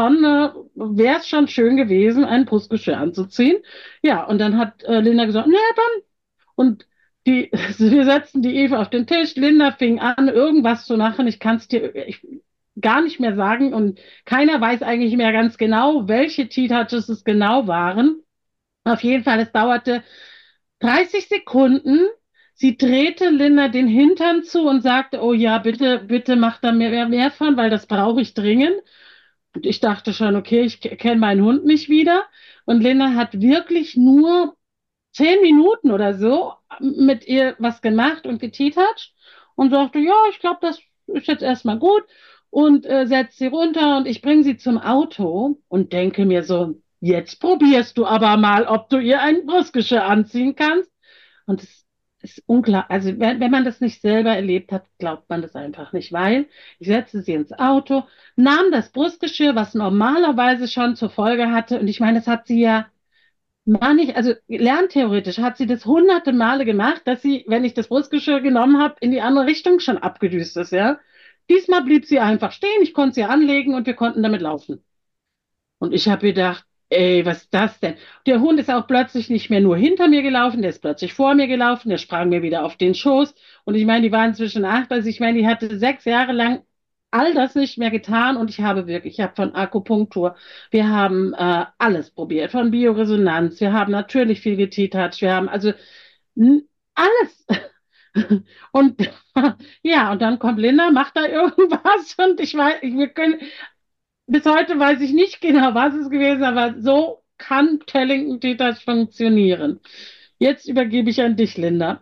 wäre es schon schön gewesen, ein Brustgeschirr anzuziehen. Ja, und dann hat Linda gesagt, na dann. Und wir setzten die Eva auf den Tisch. Linda fing an, irgendwas zu machen. Ich kann es dir gar nicht mehr sagen und keiner weiß eigentlich mehr ganz genau, welche T-Touches es genau waren. Auf jeden Fall, es dauerte 30 Sekunden. Sie drehte Linda den Hintern zu und sagte, oh ja, bitte, bitte mach da mehr von, weil das brauche ich dringend. Und ich dachte schon, okay, ich kenne meinen Hund nicht wieder. Und Linda hat wirklich nur 10 Minuten oder so mit ihr was gemacht und geteetert und sagte, ja, ich glaube, das ist jetzt erstmal gut und setzt sie runter und ich bringe sie zum Auto und denke mir so, jetzt probierst du aber mal, ob du ihr ein Brustgeschirr anziehen kannst. Und es ist unklar, also wenn man das nicht selber erlebt hat, glaubt man das einfach nicht, weil ich setzte sie ins Auto, nahm das Brustgeschirr, was normalerweise schon zur Folge hatte, und ich meine, das hat sie ja also lerntheoretisch hat sie das hunderte Male gemacht, dass sie, wenn ich das Brustgeschirr genommen habe, in die andere Richtung schon abgedüst ist, ja. Diesmal blieb sie einfach stehen, ich konnte sie anlegen und wir konnten damit laufen. Und ich habe gedacht, ey, was ist das denn? Der Hund ist auch plötzlich nicht mehr nur hinter mir gelaufen, der ist plötzlich vor mir gelaufen, der sprang mir wieder auf den Schoß. Und ich meine, die waren inzwischen 8, also ich meine, die hatte 6 Jahre lang all das nicht mehr getan und ich habe wirklich, ich habe von Akupunktur, wir haben alles probiert, von Bioresonanz, wir haben natürlich viel getätert, wir haben also alles. Und ja, und dann kommt Linda, macht da irgendwas und ich weiß, wir können, bis heute weiß ich nicht genau, was es gewesen ist, aber so kann Tellington Teters funktionieren. Jetzt übergebe ich an dich, Linda.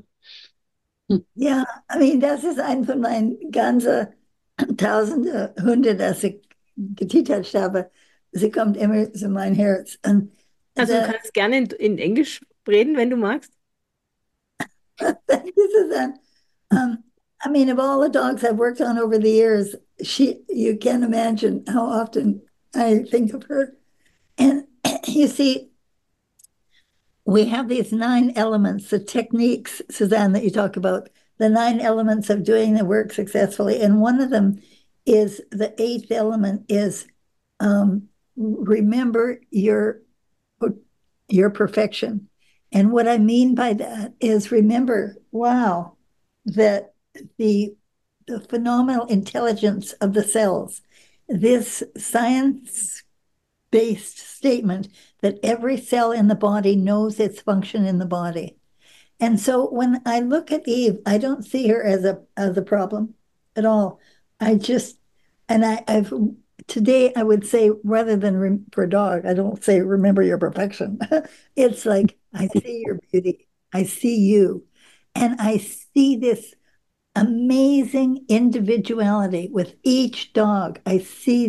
Ja, I mean, das ist ein von meinen ganzen tausende Hunde, das ich getitelt habe. Sie kommt immer zu mein Herz. Und Also du the, kannst gerne in Englisch reden, wenn du magst. this is I mean, of all the dogs I've worked on over the years, you can't imagine how often I think of her. And you see, we have these 9 elements, the techniques, Suzanne, that you talk about, the 9 elements of doing the work successfully. And one of them is the eighth element is remember your perfection. And what I mean by that is remember, wow, that the the phenomenal intelligence of the cells, this science based statement that every cell in the body knows its function in the body. And so when I look at Eve, I don't see her as a problem at all. I just and I've today I would say rather than for a dog, I don't say remember your perfection. It's like I see your beauty, I see you, and I see this amazing individuality with each dog. I see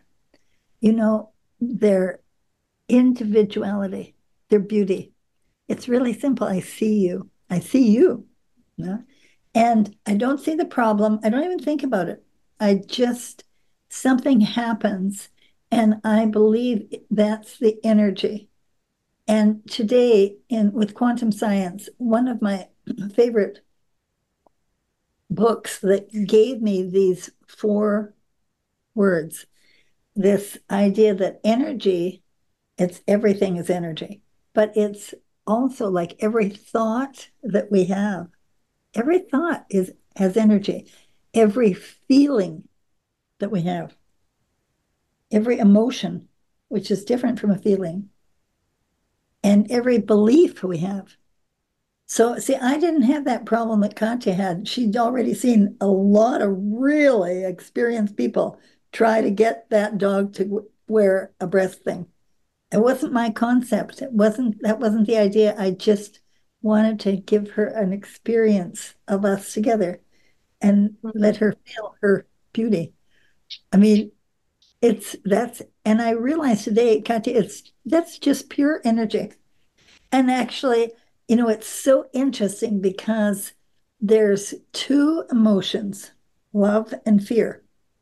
their individuality, their beauty. It's really simple. I see you. I see you. Yeah? And I don't see the problem. I don't even think about it. I just, something happens. And I believe that's the energy. And today, with quantum science, one of my favorite books that gave me these 4 words, this idea that energy, it's everything is energy, but it's also like every thought that we have, every thought has energy, every feeling that we have, every emotion, which is different from a feeling, and every belief we have. So, see, I didn't have that problem that Katya had. She'd already seen a lot of really experienced people try to get that dog to wear a breast thing. It wasn't my concept. That wasn't the idea. I just wanted to give her an experience of us together and let her feel her beauty. I mean, and I realized today, Katya, that's just pure energy. And actually, it's so interesting because there's 2 emotions, love and fear.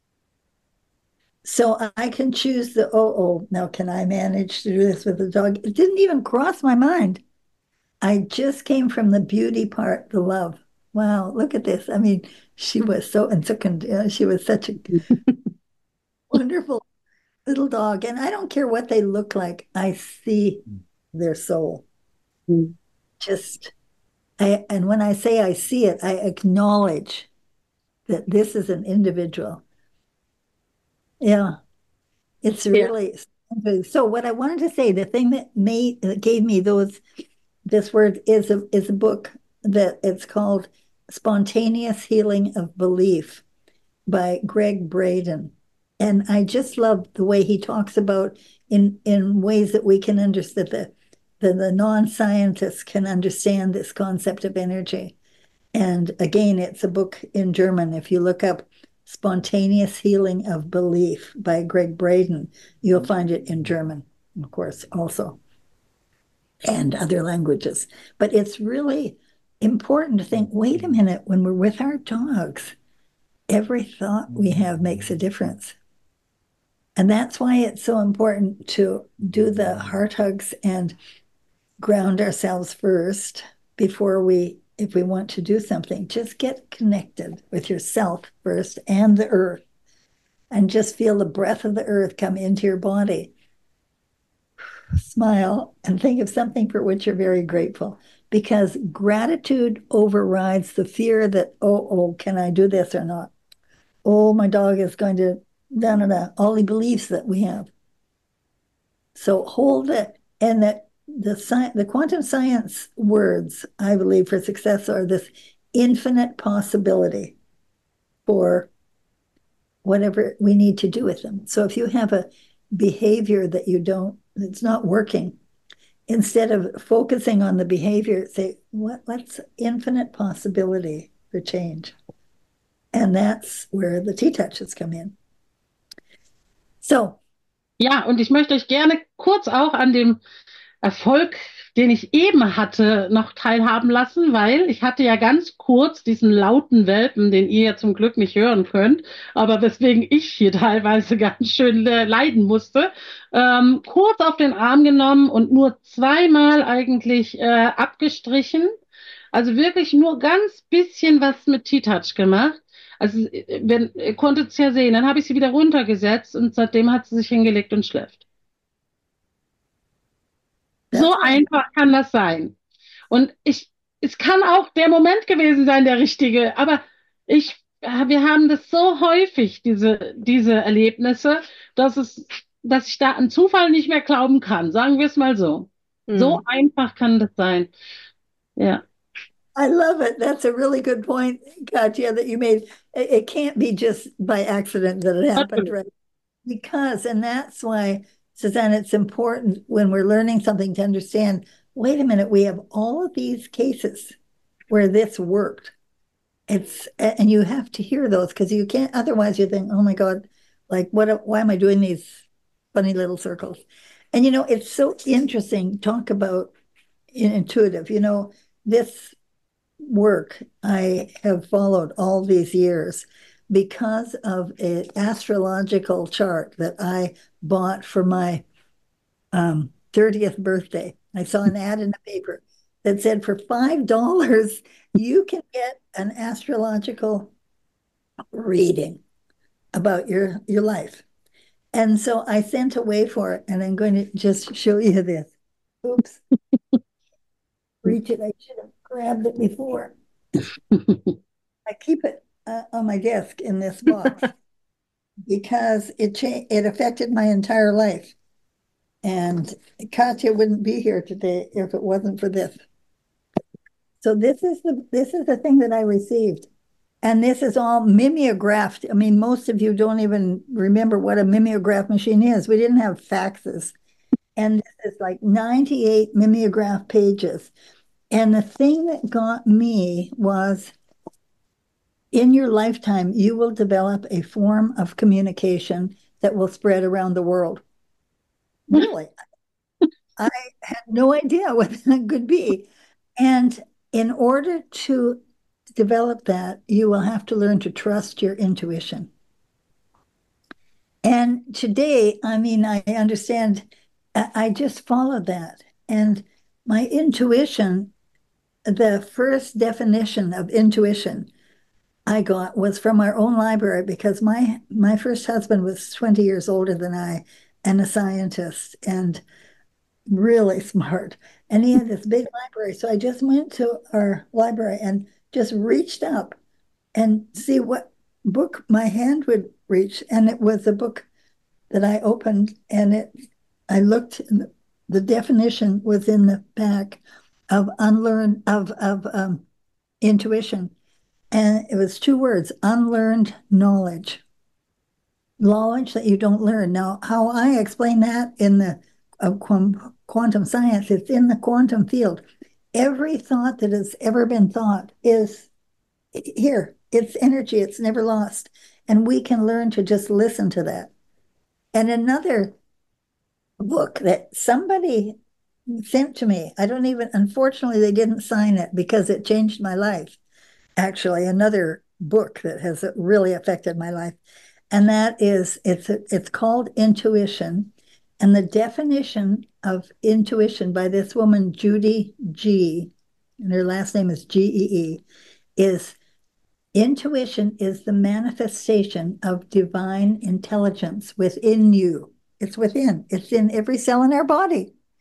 So I can choose now can I manage to do this with the dog? It didn't even cross my mind. I just came from the beauty part, the love. Wow, look at this. I mean, she was she was such a wonderful little dog. And I don't care what they look like. I see their soul. Mm. And when I say I see it, I acknowledge that this is an individual. Yeah, it's Ja. really so. What I wanted to say, the thing that gave me this word is a book that it's called Spontaneous Healing of Belief by Greg Braden. And I just love the way he talks about in ways that we can understand the non-scientists can understand this concept of energy. And again, it's a book in German. If you look up Spontaneous Healing of Belief by Greg Braden, you'll find it in German, of course, also, and other languages. But it's really important to think, wait a minute, when we're with our dogs, every thought we have makes a difference. And that's why it's so important to do the heart hugs and ground ourselves first before if we want to do something, just get connected with yourself first and the earth and just feel the breath of the earth come into your body. smile and think of something for which you're very grateful, because gratitude overrides the fear that, oh, can I do this or not? Oh, my dog is going to, da da da, all the beliefs that we have. So hold it, and that the quantum science words, I believe, for success are this infinite possibility for whatever we need to do with them. So if you have a behavior that it's not working, instead of focusing on the behavior, say, what's infinite possibility for change? And that's where the T-Touches come in. So, Ja, und ich möchte euch gerne kurz auch an dem Erfolg, den ich eben hatte, noch teilhaben lassen, weil ich hatte ja ganz kurz diesen lauten Welpen, den ihr ja zum Glück nicht hören könnt, aber weswegen ich hier teilweise ganz schön leiden musste, kurz auf den Arm genommen und nur zweimal eigentlich abgestrichen. Also wirklich nur ganz bisschen was mit T-Touch gemacht. Also, ihr konntet es ja sehen, dann habe ich sie wieder runtergesetzt und seitdem hat sie sich hingelegt und schläft. So einfach kann das sein. Und es kann auch der Moment gewesen sein, der richtige, aber wir haben das so häufig, diese Erlebnisse, dass ich da an Zufall nicht mehr glauben kann. Sagen wir es mal so. So einfach kann das sein. Ja. I love it. That's a really good point, Katya, that you made. It can't be just by accident that it happened, right? Because, and that's why, Suzanne, it's important when we're learning something to understand, wait a minute, we have all of these cases where this worked. And you have to hear those, because you can't, otherwise you think, oh my God, like why am I doing these funny little circles? And it's so interesting, talk about intuitive, this work I have followed all these years because of an astrological chart that I bought for my 30th birthday. I saw an ad in the paper that said for $5 you can get an astrological reading about your life. And so I sent away for it, and I'm going to just show you this. Oops. Reach it. I should have grabbed it before. I keep it on my desk in this box because it affected my entire life. And Katya wouldn't be here today if it wasn't for this. So this is the thing that I received. And this is all mimeographed. I mean, most of you don't even remember what a mimeograph machine is. We didn't have faxes. And this is like 98 mimeograph pages. And the thing that got me was, in your lifetime, you will develop a form of communication that will spread around the world. Really? I had no idea what that could be. And in order to develop that, you will have to learn to trust your intuition. And today, I mean, I understand, I just followed that. And my intuition, the first definition of intuition I got was from our own library, because my first husband was 20 years older than I and a scientist and really smart. And he had this big library. So I just went to our library and just reached up and see what book my hand would reach. And it was a book that I opened, and I looked, and the definition was in the back of intuition. And it was 2 words: unlearned knowledge. Knowledge that you don't learn. Now, how I explain that in the quantum science, it's in the quantum field. Every thought that has ever been thought is here. It's energy. It's never lost. And we can learn to just listen to that. And another book that somebody sent to me, unfortunately, they didn't sign it because it changed my life. Actually, another book that has really affected my life. And that is, it's called Intuition. And the definition of intuition by this woman, Judy G, and her last name is Gee, is intuition is the manifestation of divine intelligence within you. It's within. It's in every cell in our body.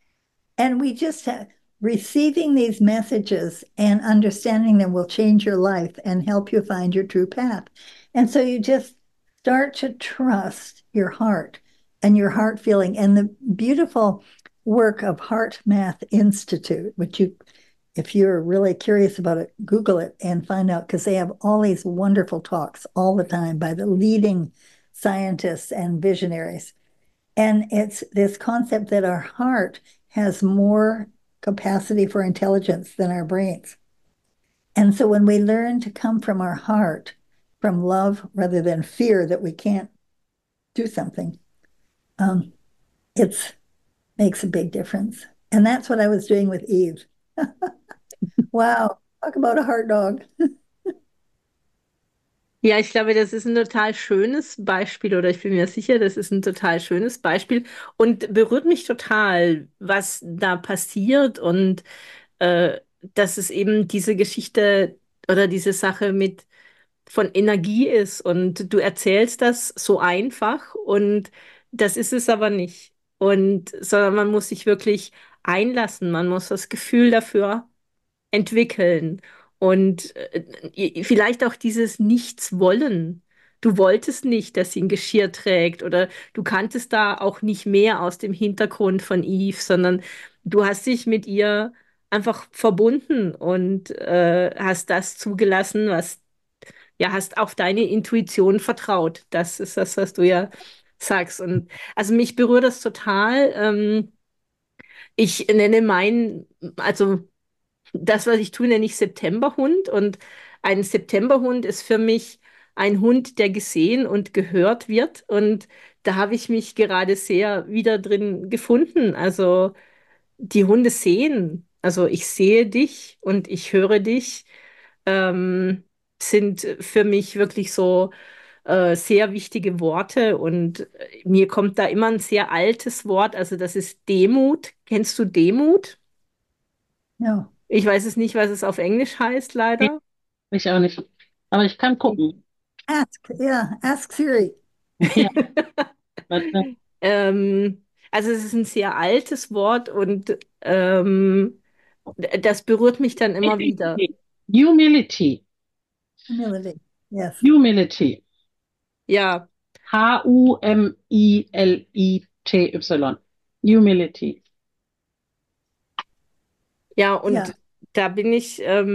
And we just have receiving these messages and understanding them will change your life and help you find your true path. And so you just start to trust your heart and your heart feeling and the beautiful work of Heart Math Institute, which you, if you're really curious about it, Google it and find out because they have all these wonderful talks all the time by the leading scientists and visionaries. And it's this concept that our heart has more capacity for intelligence than our brains. And so when we learn to come from our heart, from love rather than fear that we can't do something, um, it makes a big difference. And that's what I was doing with Eve. Wow, talk about a heart dog. Ja, ich glaube, das ist ein total schönes Beispiel, oder ich bin mir sicher, das ist ein total schönes Beispiel und berührt mich total, was da passiert und dass es eben diese Geschichte oder diese Sache mit von Energie ist und du erzählst das so einfach und das ist es aber nicht. Und sondern man muss sich wirklich einlassen, man muss das Gefühl dafür entwickeln und vielleicht auch dieses Nichts wollen. Du wolltest nicht, dass sie ein Geschirr trägt oder du kanntest da auch nicht mehr aus dem Hintergrund von Eve, sondern du hast dich mit ihr einfach verbunden und hast das zugelassen, was, ja, hast auf deine Intuition vertraut. Das ist das, was du ja sagst. Und also mich berührt das total. Ich nenne meinen, also das, was ich tue, nenne ich Septemberhund. Und ein Septemberhund ist für mich ein Hund, der gesehen und gehört wird. Und da habe ich mich gerade sehr wieder drin gefunden. Also die Hunde sehen. Also ich sehe dich und ich höre dich, ähm, sind für mich wirklich so sehr wichtige Worte. Und mir kommt da immer ein sehr altes Wort. Also das ist Demut. Kennst du Demut? No. Ich weiß es nicht, was es auf Englisch heißt, leider. Ich auch nicht. Aber ich kann gucken. Ask, yeah, ask Siri. Ja, warte. Also es ist ein sehr altes Wort und das berührt mich dann immer wieder. Humility. Humility. Yes. Humility. Ja, Humility. Humility. ja, Yeah. und da bin ich,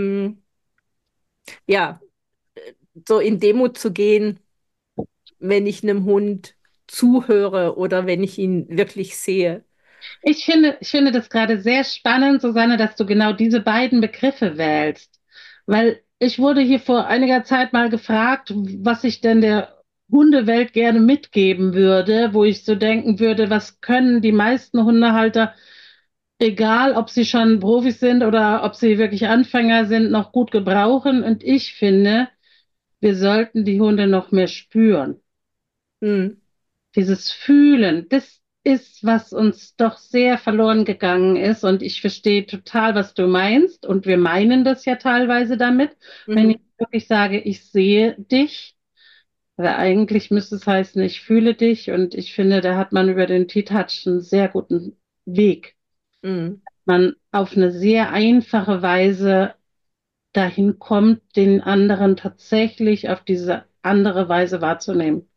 ja, so in Demut zu gehen, wenn ich einem Hund zuhöre oder wenn ich ihn wirklich sehe. Ich finde das gerade sehr spannend, Susanne, dass du genau diese beiden Begriffe wählst. Weil ich wurde hier vor einiger Zeit mal gefragt, was ich denn der Hundewelt gerne mitgeben würde, wo ich so denken würde, was können die meisten Hundehalter, egal ob sie schon Profis sind oder ob sie wirklich Anfänger sind, noch gut gebrauchen. Und ich finde, wir sollten die Hunde noch mehr spüren. Hm, Dieses Fühlen, das ist, was uns doch sehr verloren gegangen ist. Und ich verstehe total, was du meinst. Und wir meinen das ja teilweise damit, wenn mhm, ich wirklich sage, ich sehe dich. Weil eigentlich müsste es heißen, ich fühle dich. Und ich finde, da hat man über den T-Touch einen sehr guten Weg. mhm. Man auf eine sehr einfache Weise dahin kommt, den anderen tatsächlich auf diese andere Weise wahrzunehmen.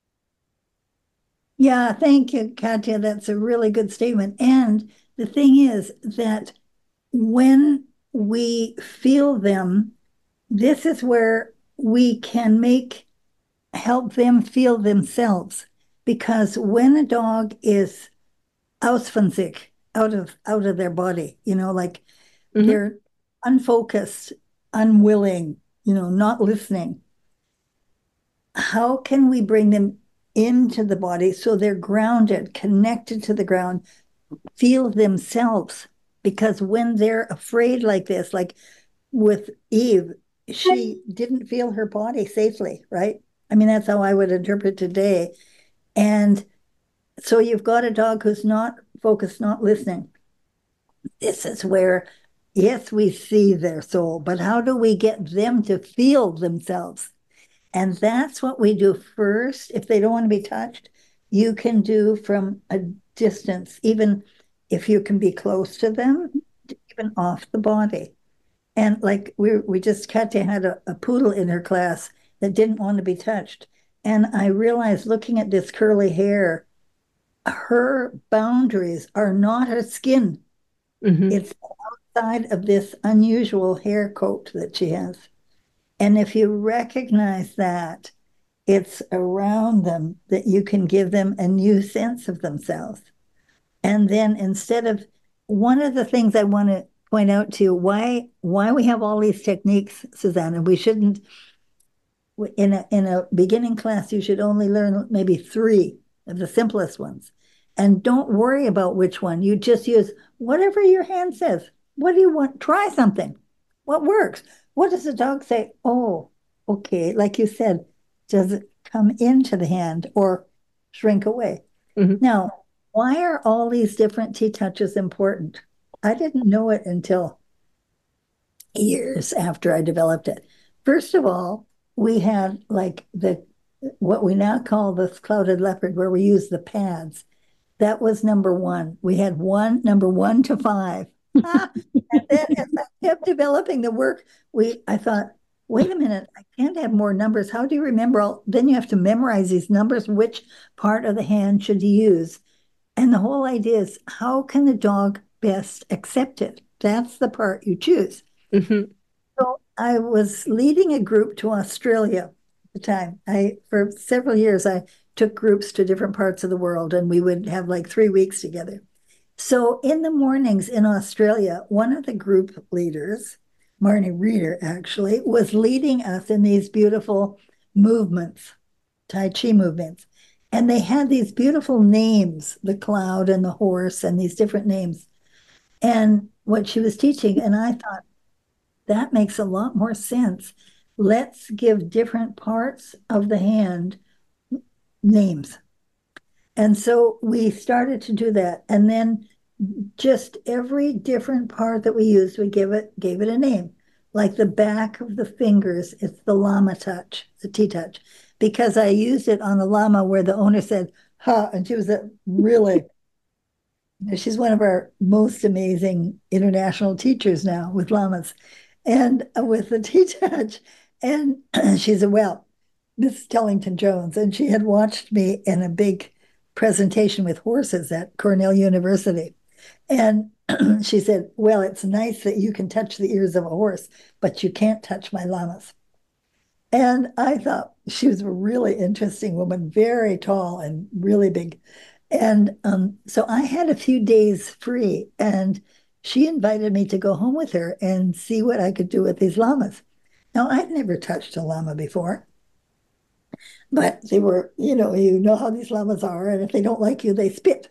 Yeah, thank you, Katya. That's a really good statement. And the thing is that when we feel them, this is where we can help them feel themselves. Because when a dog is ausfunzig, out of their body, like Mhm. they're unfocused, unwilling, not listening, how can we bring them into the body so they're grounded, connected to the ground, feel themselves? Because when they're afraid like this, like with Eve, she didn't feel her body safely, right? I mean, that's how I would interpret today. And so you've got a dog who's not focused, not listening. This is where, yes, we see their soul, but how do we get them to feel themselves? And that's what we do first. If they don't want to be touched, you can do from a distance, even if you can be close to them, even off the body. And like we just Katya had a poodle in her class that didn't want to be touched. And I realized looking at this curly hair, her boundaries are not her skin. Hmm. It's outside of this unusual hair coat that she has. And if you recognize that, it's around them that you can give them a new sense of themselves. And then instead of one of the things I want to point out to you, why we have all these techniques, Susanna, we shouldn't in a beginning class, you should only learn maybe three of the simplest ones. And don't worry about which one. You just use whatever your hand says. What do you want? Try something. What works? What does the dog say? Oh, okay. Like you said, does it come into the hand or shrink away? Hmm. Now, why are all these different T touches important? I didn't know it until years after I developed it. First of all, we had like the what we now call the clouded leopard, where we use the pads. That was number one. We had number one to five. And then as I kept developing the work, I thought, wait a minute, I can't have more numbers. How do you remember all? Then you have to memorize these numbers, which part of the hand should you use? And the whole idea is how can the dog best accept it? That's the part you choose. Hmm. So I was leading a group to Australia at the time. For several years, I took groups to different parts of the world and we would have like 3 weeks together. So in the mornings in Australia, one of the group leaders, Marnie Reeder actually, was leading us in these beautiful movements, Tai Chi movements. And they had these beautiful names, the cloud and the horse, and these different names. And what she was teaching, and I thought, that makes a lot more sense. Let's give different parts of the hand names. And so we started to do that. And then just every different part that we used, we gave it a name. Like the back of the fingers, it's the llama touch, the T touch, because I used it on the llama where the owner said, "Ha," and she was really, she's one of our most amazing international teachers now with llamas and with the T touch. And she said, "Well, this is Tellington Jones." And she had watched me in a big presentation with horses at Cornell University. And she said, "Well, it's nice that you can touch the ears of a horse, but you can't touch my llamas." And I thought she was a really interesting woman, very tall and really big. And so I had a few days free, and she invited me to go home with her and see what I could do with these llamas. Now, I'd never touched a llama before, but they were, you know how these llamas are, and if they don't like you, they spit.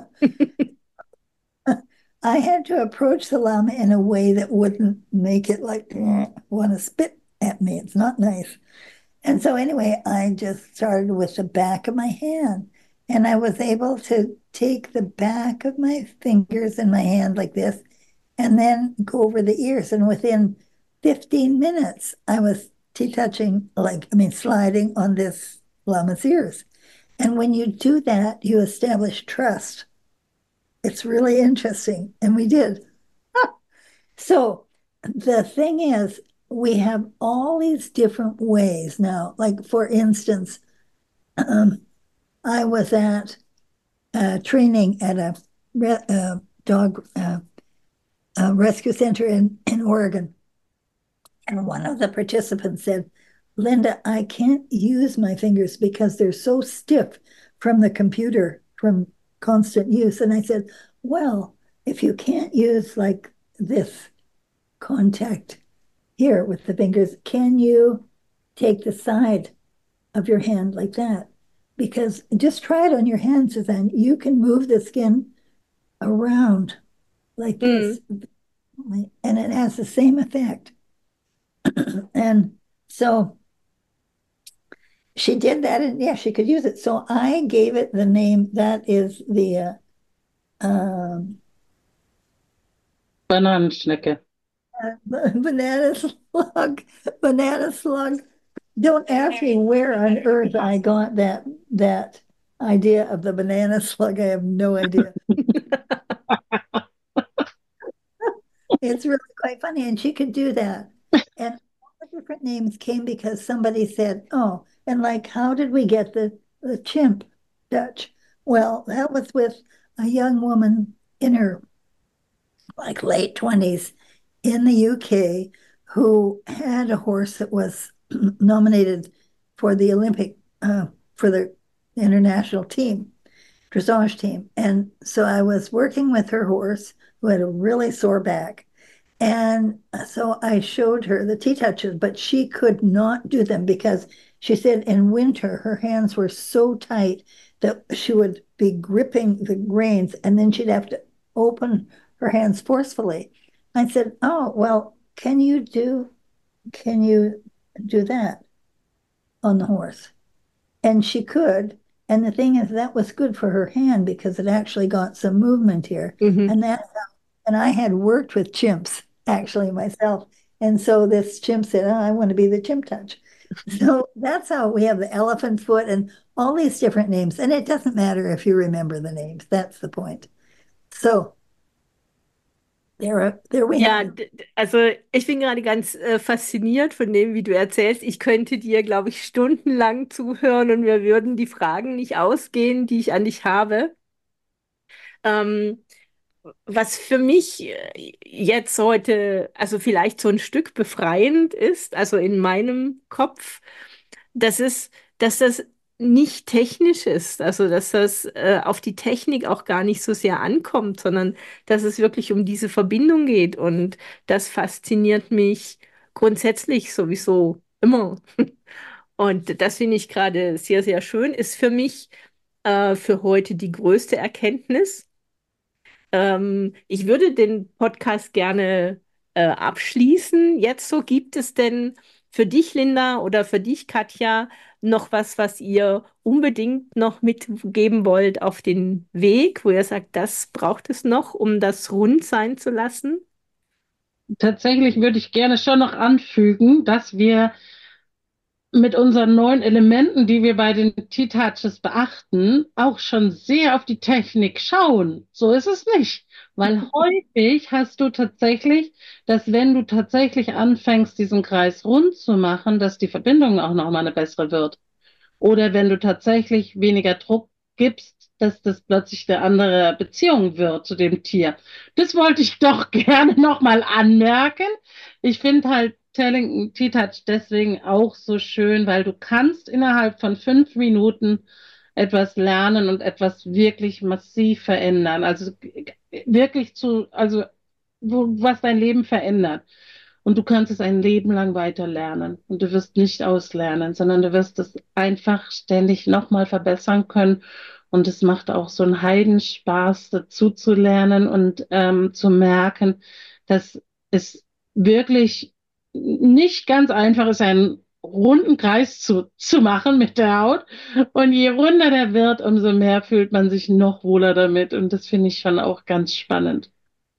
I had to approach the llama in a way that wouldn't make it like want to spit at me. It's not nice. And so anyway, I just started with the back of my hand, and I was able to take the back of my fingers in my hand like this and then go over the ears. And within 15 minutes, I was touching, sliding on this llama's ears. And when you do that, you establish trust. It's really interesting. And we did. So the thing is, we have all these different ways now. Like, for instance, um, I was at training at a dog rescue center in Oregon. And one of the participants said, "Linda, I can't use my fingers because they're so stiff from the computer, from constant use." And I said, "Well, if you can't use like this contact here with the fingers, can you take the side of your hand like that? Because just try it on your hand, Suzanne. You can move the skin around like Mm. this, and it has the same effect." And so she did that, and yeah, she could use it. So I gave it the name that is the Bananenschnecke. banana slug. Banana slug. Don't ask me where on earth I got that idea of the banana slug. I have no idea. It's really quite funny. And she could do that. And all the different names came because somebody said, oh, and like, how did we get the chimp Dutch? Well, that was with a young woman in her like late 20s in the UK who had a horse that was nominated for the Olympic, for the international team, dressage team. And so I was working with her horse who had a really sore back. And so I showed her the T-touches, but she could not do them because she said in winter her hands were so tight that she would be gripping the reins and then she'd have to open her hands forcefully. I said, "Oh, well, can you do that on the horse?" And she could. And the thing is, that was good for her hand because it actually got some movement here. Mhm. And and I had worked with chimps actually myself. And so this chimp said, oh, I want to be the chimp touch. So that's how we have the elephant foot and all these different names. And it doesn't matter if you remember the names. That's the point. So there we have Ja, it. also ich bin gerade ganz fasziniert von dem, wie du erzählst. Ich könnte dir, glaube ich, stundenlang zuhören und mir würden die Fragen nicht ausgehen, die ich an dich habe. Ähm, Was für mich jetzt heute, also vielleicht so ein Stück befreiend ist, also in meinem Kopf, das ist, dass das nicht technisch ist, also dass das auf die Technik auch gar nicht so sehr ankommt, sondern dass es wirklich um diese Verbindung geht. Und das fasziniert mich grundsätzlich sowieso immer. Und das finde ich gerade sehr, sehr schön. Ist für mich für heute die größte Erkenntnis. Ich würde den Podcast gerne abschließen. Jetzt so, gibt es denn für dich, Linda, oder für dich, Katja, noch was, was ihr unbedingt noch mitgeben wollt auf den Weg, wo ihr sagt, das braucht es noch, um das rund sein zu lassen? Tatsächlich würde ich gerne schon noch anfügen, dass wir mit unseren neuen Elementen, die wir bei den T-Touches beachten, auch schon sehr auf die Technik schauen. So ist es nicht. Weil häufig hast du tatsächlich, dass wenn du tatsächlich anfängst, diesen Kreis rund zu machen, dass die Verbindung auch nochmal eine bessere wird. Oder wenn du tatsächlich weniger Druck gibst, dass das plötzlich eine andere Beziehung wird zu dem Tier. Das wollte ich doch gerne nochmal anmerken. Ich finde halt Tellington T-Touch deswegen auch so schön, weil du kannst innerhalb von 5 Minuten etwas lernen und etwas wirklich massiv verändern. Also wirklich also was dein Leben verändert. Und du kannst es ein Leben lang weiter lernen. Und du wirst nicht auslernen, sondern du wirst es einfach ständig nochmal verbessern können. Und es macht auch so einen Heidenspaß, dazu zu lernen und zu merken, dass es wirklich nicht ganz einfach ist, einen runden Kreis zu machen mit der Haut. Und je runder der wird, umso mehr fühlt man sich noch wohler damit. Und das finde ich schon auch ganz spannend.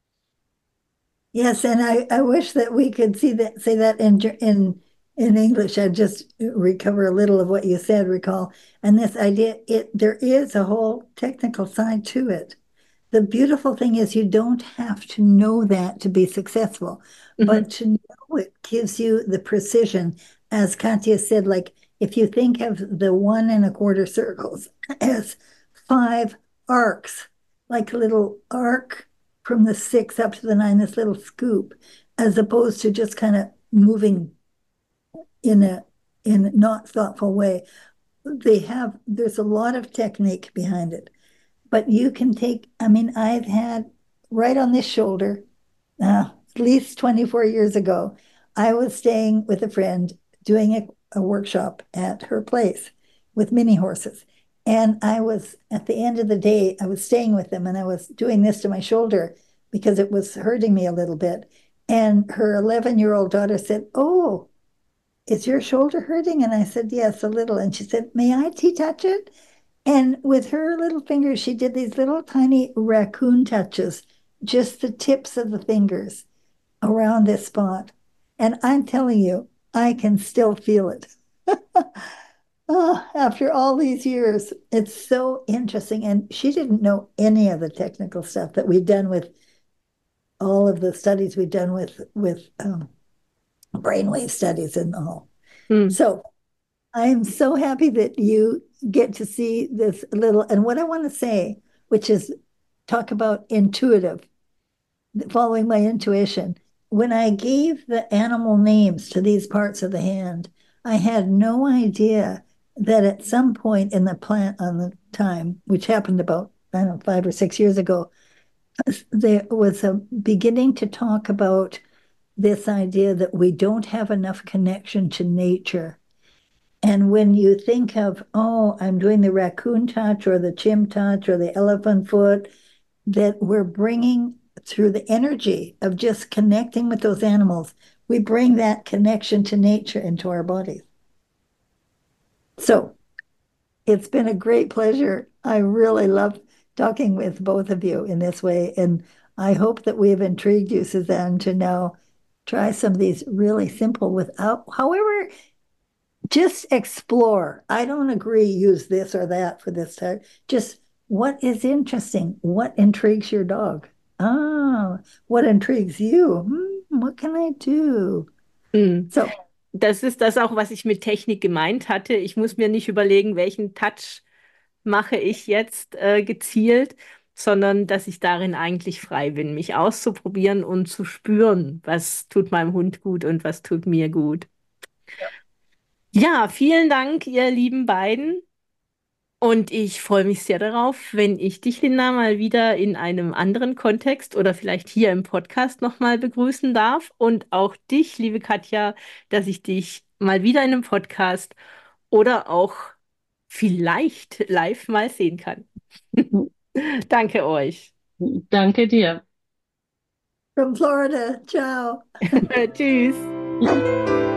Yes, and I wish that we could see that say that in English. I just recover a little of what you said, recall. And this idea, there is a whole technical side to it. The beautiful thing is you don't have to know that to be successful, Mhm. but to know it gives you the precision. As Katya said, like if you think of the 1 1/4 circles as 5 arcs, like a little arc from the 6 up to the 9, this little scoop, as opposed to just kind of moving in a not thoughtful way. There's a lot of technique behind it. But you can take, I mean, I've had right on this shoulder, at least 24 years ago, I was staying with a friend doing a workshop at her place with mini horses. And I was, at the end of the day, I was staying with them and I was doing this to my shoulder because it was hurting me a little bit. And her 11-year-old daughter said, oh, is your shoulder hurting? And I said, yes, a little. And she said, may I touch it? And with her little fingers, she did these little tiny raccoon touches, just the tips of the fingers around this spot. And I'm telling you, I can still feel it. Oh, after all these years, it's so interesting. And she didn't know any of the technical stuff that we've done with all of the studies we've done with brainwave studies and all. Hm. So I'm so happy that you get to see this little, and what I want to say, which is talk about intuitive, following my intuition. When I gave the animal names to these parts of the hand, I had no idea that at some point in the plant on the time, which happened about, I don't know, 5 or 6 years ago, there was a beginning to talk about this idea that we don't have enough connection to nature. And when you think of, oh, I'm doing the raccoon touch or the chimp touch or the elephant foot, that we're bringing through the energy of just connecting with those animals, we bring that connection to nature into our bodies. So it's been a great pleasure. I really love talking with both of you in this way. And I hope that we have intrigued you, Suzanne, to now try some of these really simple without, however, just explore. I don't agree, use this or that for this time. Just what is interesting? What intrigues your dog? Ah, what intrigues you? What can I do? Hm. So, Das ist das auch, was ich mit Technik gemeint hatte. Ich muss mir nicht überlegen, welchen Touch mache ich jetzt gezielt, sondern dass ich darin eigentlich frei bin, mich auszuprobieren und zu spüren, was tut meinem Hund gut und was tut mir gut. Ja, vielen Dank, ihr lieben beiden. Und ich freue mich sehr darauf, wenn ich dich, Linda, mal wieder in einem anderen Kontext oder vielleicht hier im Podcast nochmal begrüßen darf. Und auch dich, liebe Katja, dass ich dich mal wieder in einem Podcast oder auch vielleicht live mal sehen kann. Danke euch. Danke dir. from Florida, ciao. Tschüss.